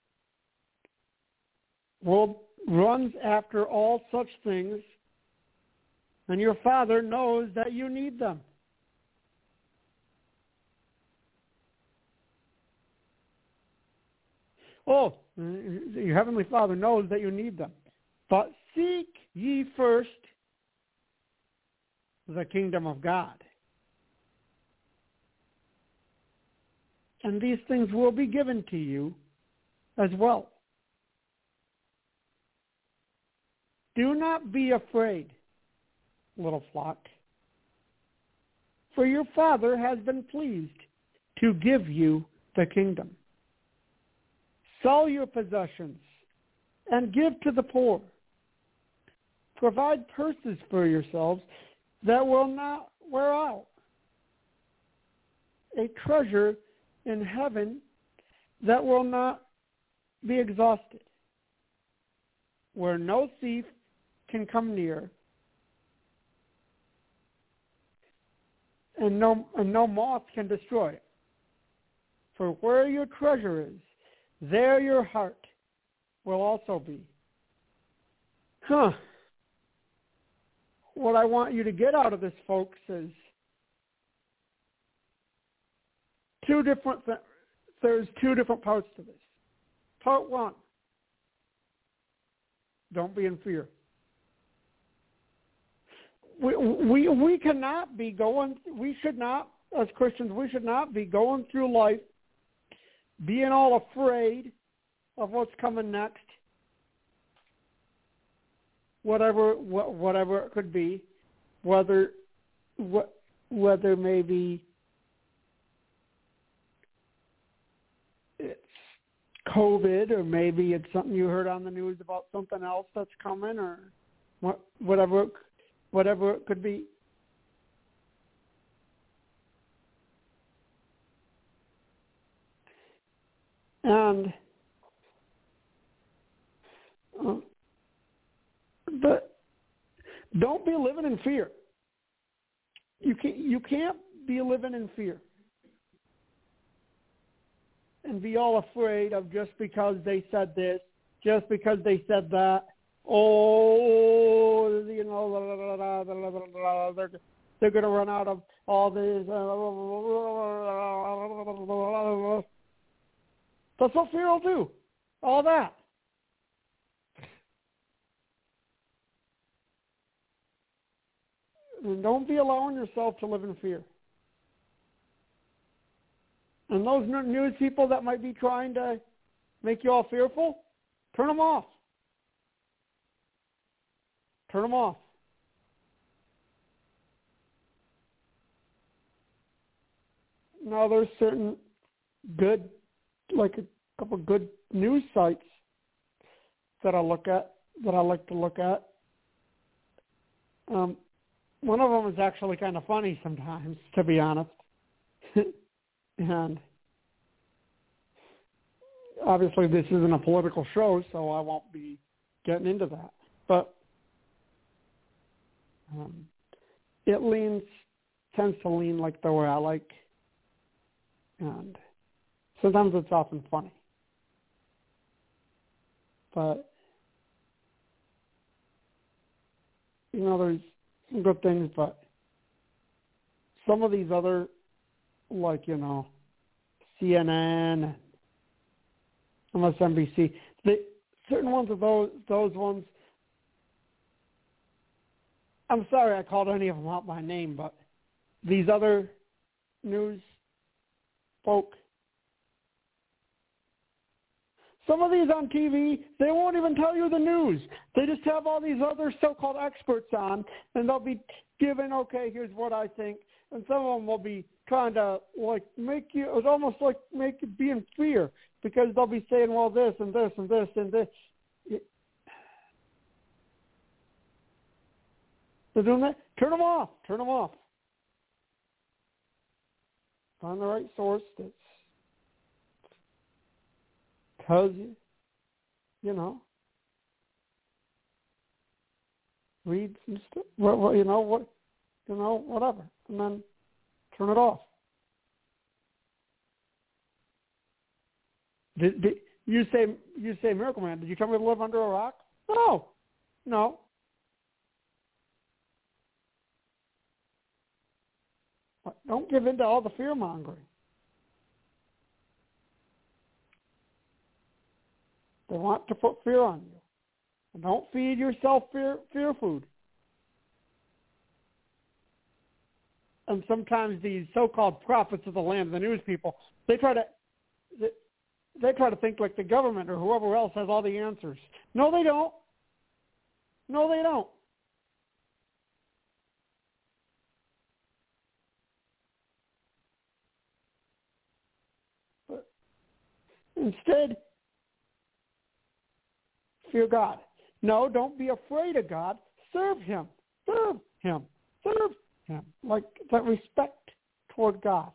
runs after all such things, and your Father knows that you need them. Oh, your Heavenly Father knows that you need them. But seek ye first the kingdom of God, and these things will be given to you as well. Do not be afraid, little flock, for your Father has been pleased to give you the kingdom. Sell your possessions and give to the poor. Provide purses for yourselves that will not wear out, a treasure in heaven that will not be exhausted, where no thief can come near, and no moth can destroy it. For where your treasure is, there your heart will also be. What I want you to get out of this, folks, is there's two different parts to this. Part one, don't be in fear. We cannot be we should not, as Christians, we should not be going through life being all afraid of what's coming next, whatever it could be, whether maybe it's COVID, or maybe it's something you heard on the news about something else that's coming, or whatever it could be. And But don't be living in fear. You can't be living in fear and be all afraid of just because they said this, just because they said that. Oh, you know, they're going to run out of all this. That's what fear will do. All that. And don't be allowing yourself to live in fear. And those news people that might be trying to make you all fearful, turn them off. Turn them off. Now there's certain good, like a couple good news sites that I look at, that I like to look at. One of them is actually kind of funny sometimes, to be honest. And obviously this isn't a political show, so I won't be getting into that. But it tends to lean like the way I like. And sometimes it's often funny. But, you know, there's some good things, but some of these other, like, you know, CNN, MSNBC, certain ones of those ones, I'm sorry I called any of them out by name, but these other news folk, some of these on TV, they won't even tell you the news. They just have all these other so-called experts on, and they'll be giving, okay, here's what I think. And some of them will be trying to, like, make you, it's almost like make you be in fear, because they'll be saying, well, this and this and this and this. They're doing that. Turn them off. Turn them off. Find the right source that tells you, you know, read some stuff, whatever, and then turn it off. You say Miracle Man? Did you tell me to live under a rock? No. Don't give in to all the fear mongering. They want to put fear on you. And don't feed yourself fear food. And sometimes these so-called prophets of the land, the news people, they try to think like the government or whoever else has all the answers. No, they don't. But instead, fear God. No, don't be afraid of God. Serve Him. Serve Him. Serve Him. Like that respect toward God.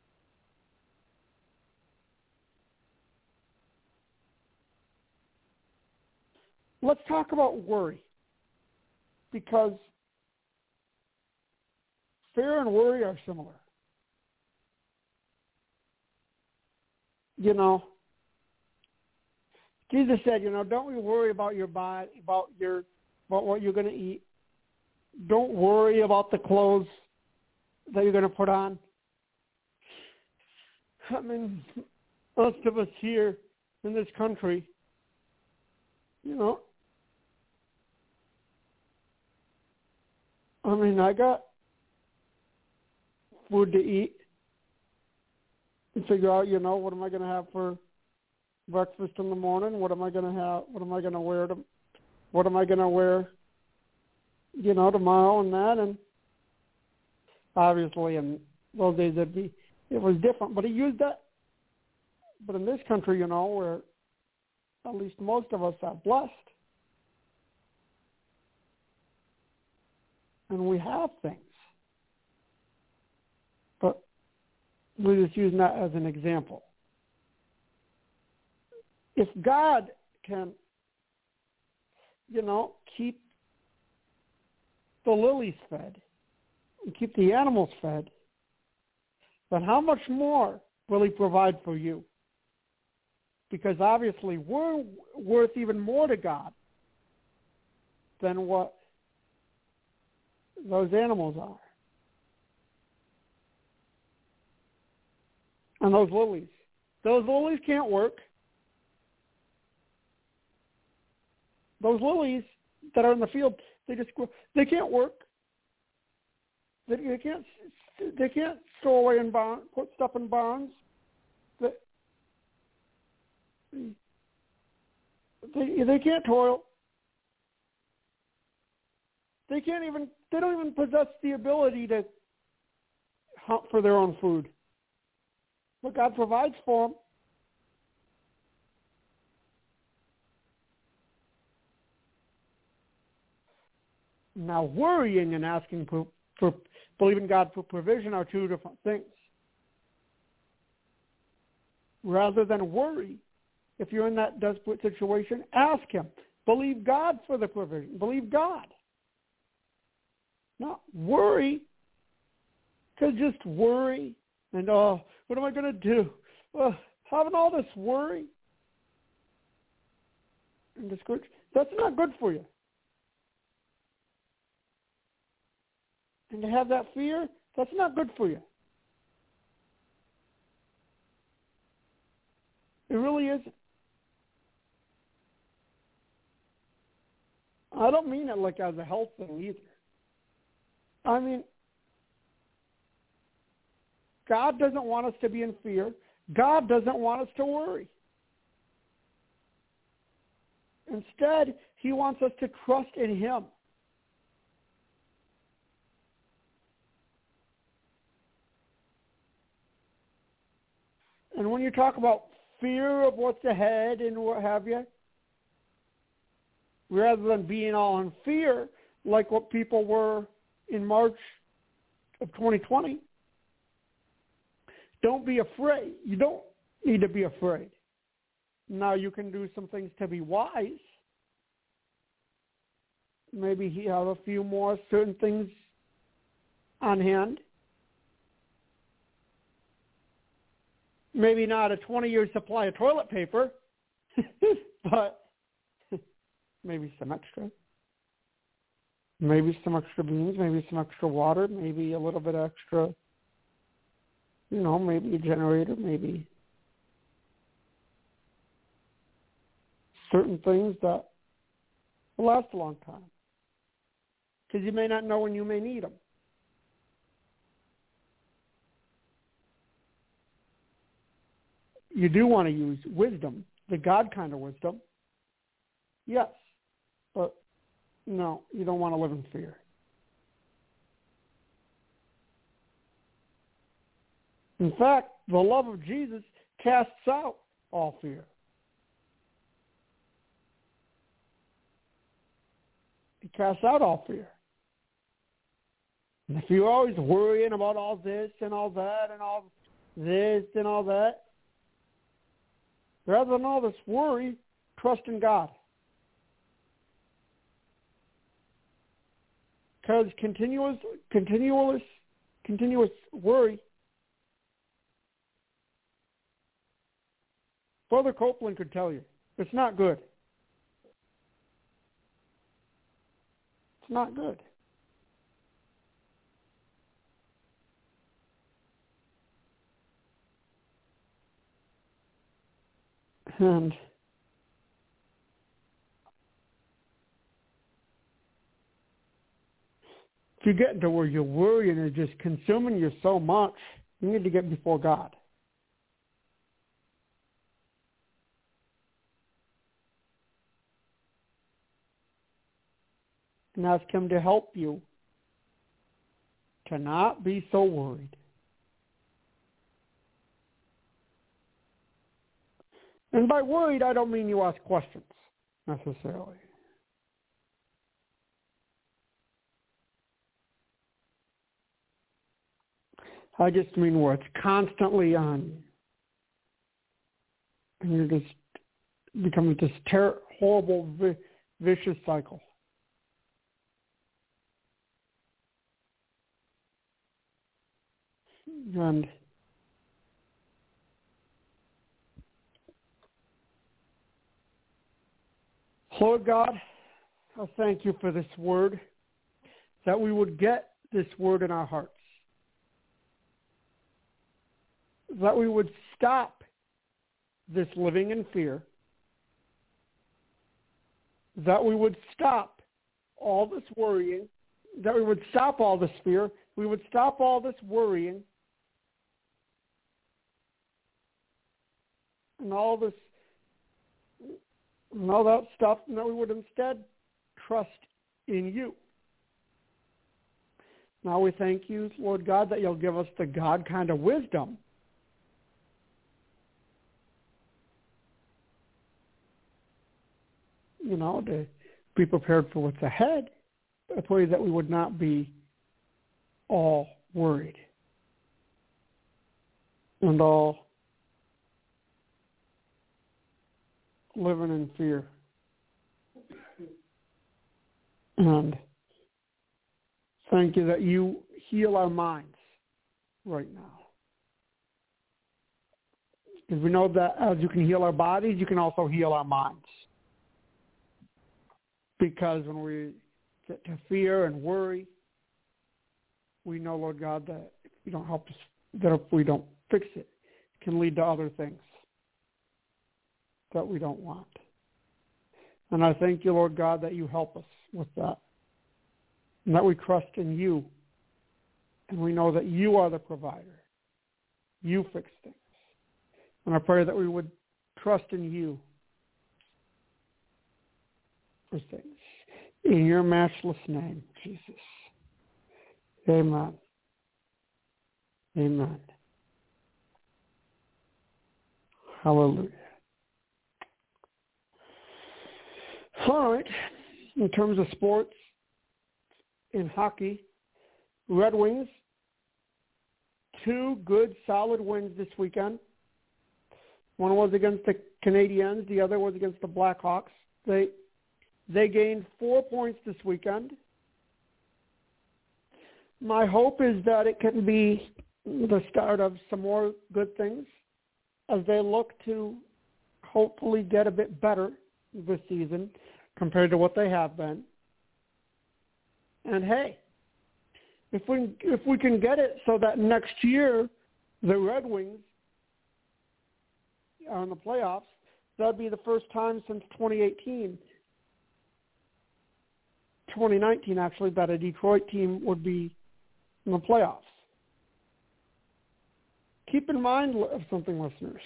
Let's talk about worry. Because fear and worry are similar. You know, Jesus said, you know, don't we worry about your body, about what you're going to eat. Don't worry about the clothes that you're going to put on. I mean, most of us here in this country, you know, I mean, I got food to eat and figure out, you know, what am I going to have for breakfast in the morning? What am I going to have? What am I going to wear? What am I going to wear, you know, tomorrow and that? And obviously in those days it was different, but he used that. But in this country, you know, where at least most of us are blessed, and we have things. But we're just using that as an example. If God can keep the lilies fed and keep the animals fed, then how much more will he provide for you? Because obviously we're worth even more to God than what those animals are. And those lilies can't work. Those lilies that are in the field, they can't work. They can't store away in barns, put stuff in barns. They can't toil. They don't even possess the ability to hunt for their own food. But God provides for them. Now, worrying and asking for believing God for provision are two different things. Rather than worry, if you're in that desperate situation, ask him. Believe God for the provision. Believe God. Not worry, because just worry and, what am I going to do? Having all this worry and discouragement, that's not good for you. And to have that fear, that's not good for you. It really isn't. I don't mean it like as a health thing either. I mean, God doesn't want us to be in fear. God doesn't want us to worry. Instead, he wants us to trust in him. And when you talk about fear of what's ahead and what have you, rather than being all in fear like what people were in March of 2020, don't be afraid. You don't need to be afraid. Now you can do some things to be wise. Maybe you have a few more certain things on hand. Maybe not a 20-year supply of toilet paper, but maybe some extra. Maybe some extra beans, maybe some extra water, maybe a little bit extra, maybe a generator, maybe certain things that will last a long time. Because you may not know when you may need them. You do want to use wisdom, the God kind of wisdom. Yes, but no, you don't want to live in fear. In fact, the love of Jesus casts out all fear. It casts out all fear. And if you're always worrying about all this and all that and all this and all that, rather than all this worry, trust in God. Because continuous worry. Brother Copeland could tell you, it's not good. It's not good. And if you get into where you're worrying and just consuming you so much, you need to get before God. And ask him to help you to not be so worried. And by worried, I don't mean you ask questions, necessarily. I just mean where it's constantly on you. And you're just becoming this horrible vicious cycle. And Lord God, I thank you for this word, that we would get this word in our hearts, that we would stop this living in fear, that we would stop all this worrying, that we would stop all this fear, we would stop all this worrying, and all this, and all that stuff, and that we would instead trust in you. Now we thank you, Lord God, that you'll give us the God kind of wisdom to be prepared for what's ahead. I pray that we would not be all worried and all living in fear. And thank you that you heal our minds right now. Because we know that as you can heal our bodies, you can also heal our minds. Because when we get to fear and worry, we know, Lord God, that if you don't help us, that if we don't fix it, it can lead to other things that we don't want. And I thank you, Lord God, that you help us with that. And that we trust in you. And we know that you are the provider. You fix things. And I pray that we would trust in you for things. In your matchless name, Jesus. Amen. Amen. Hallelujah. All right. In terms of sports, in hockey, Red Wings, 2 good, solid wins this weekend. One was against the Canadiens. The other was against the Blackhawks. They gained 4 points this weekend. My hope is that it can be the start of some more good things as they look to hopefully get a bit better this season compared to what they have been. And hey, if we can get it so that next year the Red Wings are in the playoffs, that'd be the first time since 2019 actually, that a Detroit team would be in the playoffs. Keep in mind of something, listeners.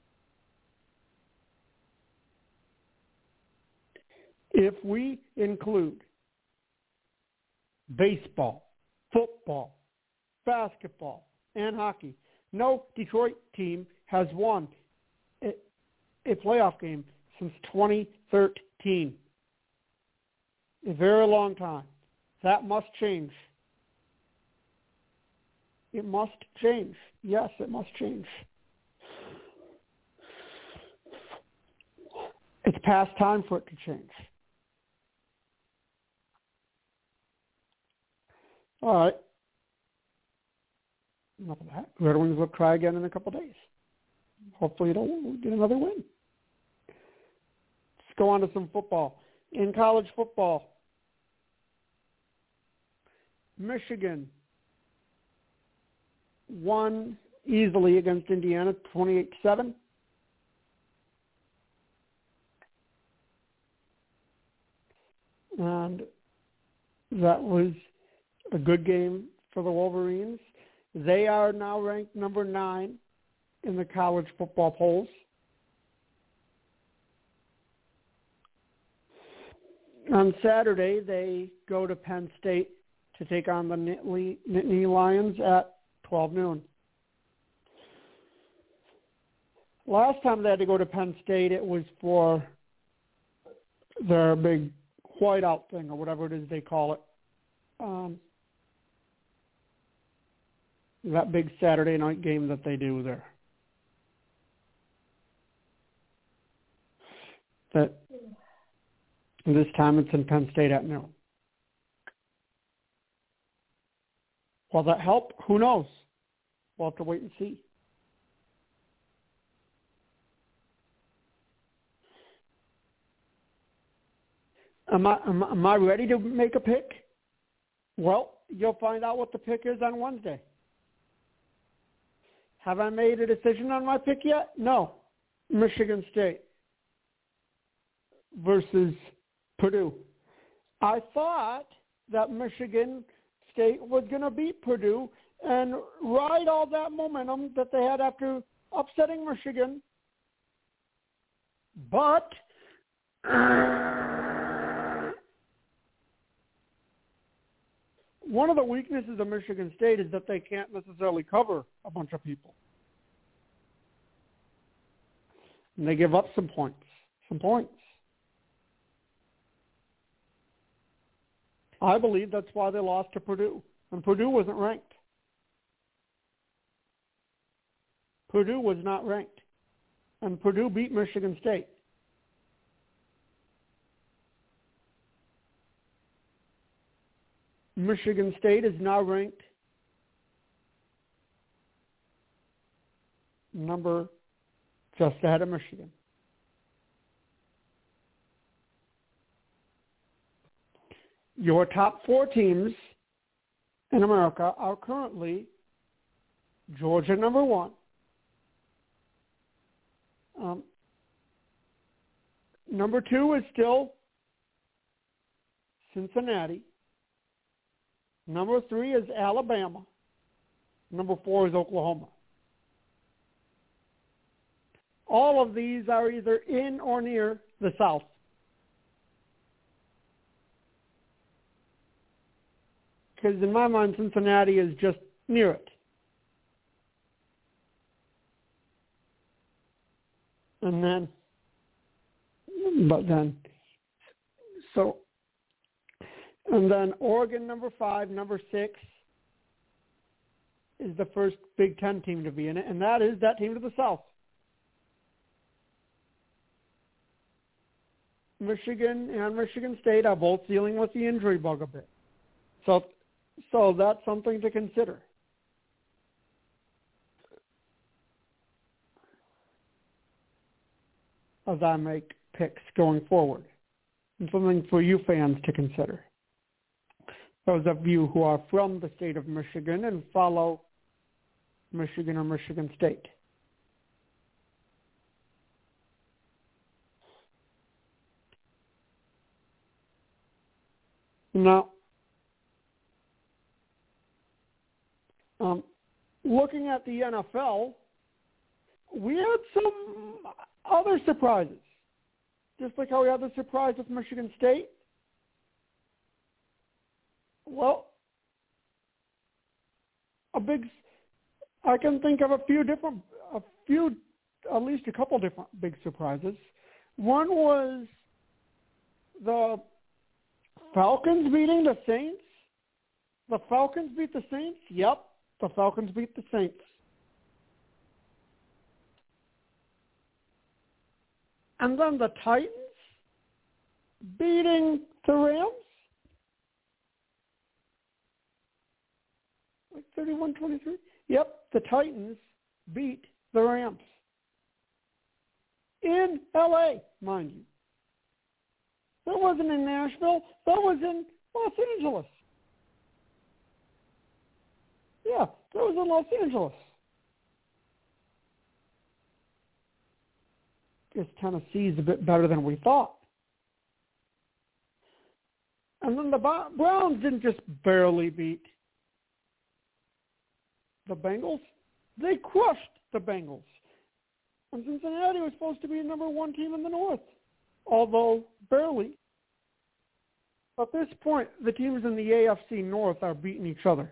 If we include baseball, football, basketball, and hockey, no Detroit team has won a playoff game since 2013. A very long time. That must change. It must change. Yes, it must change. It's past time for it to change. All right. Enough of that. Red Wings will try again in a couple days. Hopefully it'll get another win. Let's go on to some football. In college football, Michigan won easily against Indiana, 28-7. And that was a good game for the Wolverines. They are now ranked number 9 in the college football polls. On Saturday, they go to Penn State to take on the Nittany Lions at 12 noon. Last time they had to go to Penn State, it was for their big whiteout thing, or whatever it is they call it. That big Saturday night game that they do there. That And this time it's in Penn State at noon. Will that help? Who knows? We'll have to wait and see. Am I ready to make a pick? Well, you'll find out what the pick is on Wednesday. Have I made a decision on my pick yet? No. Michigan State versus Purdue. I thought that Michigan State was going to beat Purdue and ride all that momentum that they had after upsetting Michigan. But one of the weaknesses of Michigan State is that they can't necessarily cover a bunch of people. And they give up some points. I believe that's why they lost to Purdue. And Purdue wasn't ranked. Purdue was not ranked. And Purdue beat Michigan State. Michigan State is now ranked number just ahead of Michigan. Your top 4 teams in America are currently Georgia number 1, number 2 is still Cincinnati. Number 3 is Alabama. Number 4 is Oklahoma. All of these are either in or near the South. Because in my mind, Cincinnati is just near it. And then Oregon number 5, number 6 is the first Big Ten team to be in it, and that is that team to the South. Michigan and Michigan State are both dealing with the injury bug a bit. So that's something to consider. As I make picks going forward. And something for you fans to consider. Those of you who are from the state of Michigan and follow Michigan or Michigan State. Now, looking at the NFL, we had some other surprises. Just like how we had the surprise with Michigan State. Well, I can think of at least a couple different big surprises. One was the Falcons beating the Saints. The Falcons beat the Saints? Yep, the Falcons beat the Saints. And then the Titans beating the Rams? Like 31-23? Yep, the Titans beat the Rams. In L.A., mind you. That wasn't in Nashville. That was in Los Angeles. Yeah, that was in Los Angeles. Guess Tennessee's a bit better than we thought. And then the Browns didn't just barely beat the Bengals. They crushed the Bengals. And Cincinnati was supposed to be the number 1 team in the North, although barely. At this point, the teams in the AFC North are beating each other.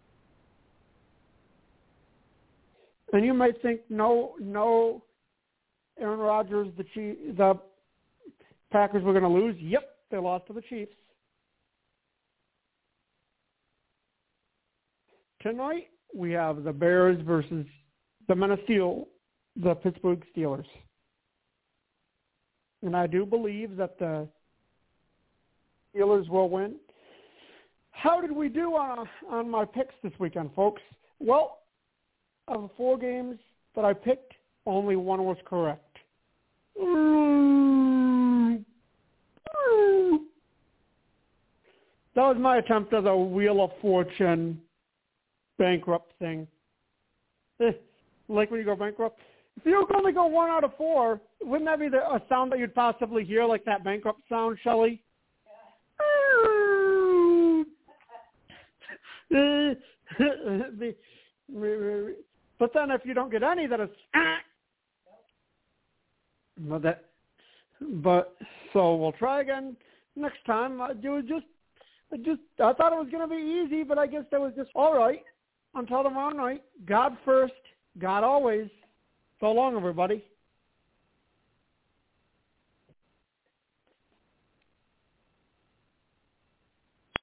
And you might think, no, Aaron Rodgers, the Packers were going to lose. Yep, they lost to the Chiefs. Tonight, we have the Bears versus the Pittsburgh Steelers. And I do believe that the Steelers will win. How did we do on my picks this weekend, folks? Well, of the 4 games that I picked, only one was correct. That was my attempt at a Wheel of Fortune bankrupt thing. Like when you go bankrupt. If you could only go 1 out of 4, wouldn't that be a sound that you'd possibly hear, like that bankrupt sound, Shelley? Yeah. But then if you don't get any, that is. But so we'll try again next time. I thought it was going to be easy, but I guess that was just all right. Until tomorrow night, God first, God always. So long, everybody.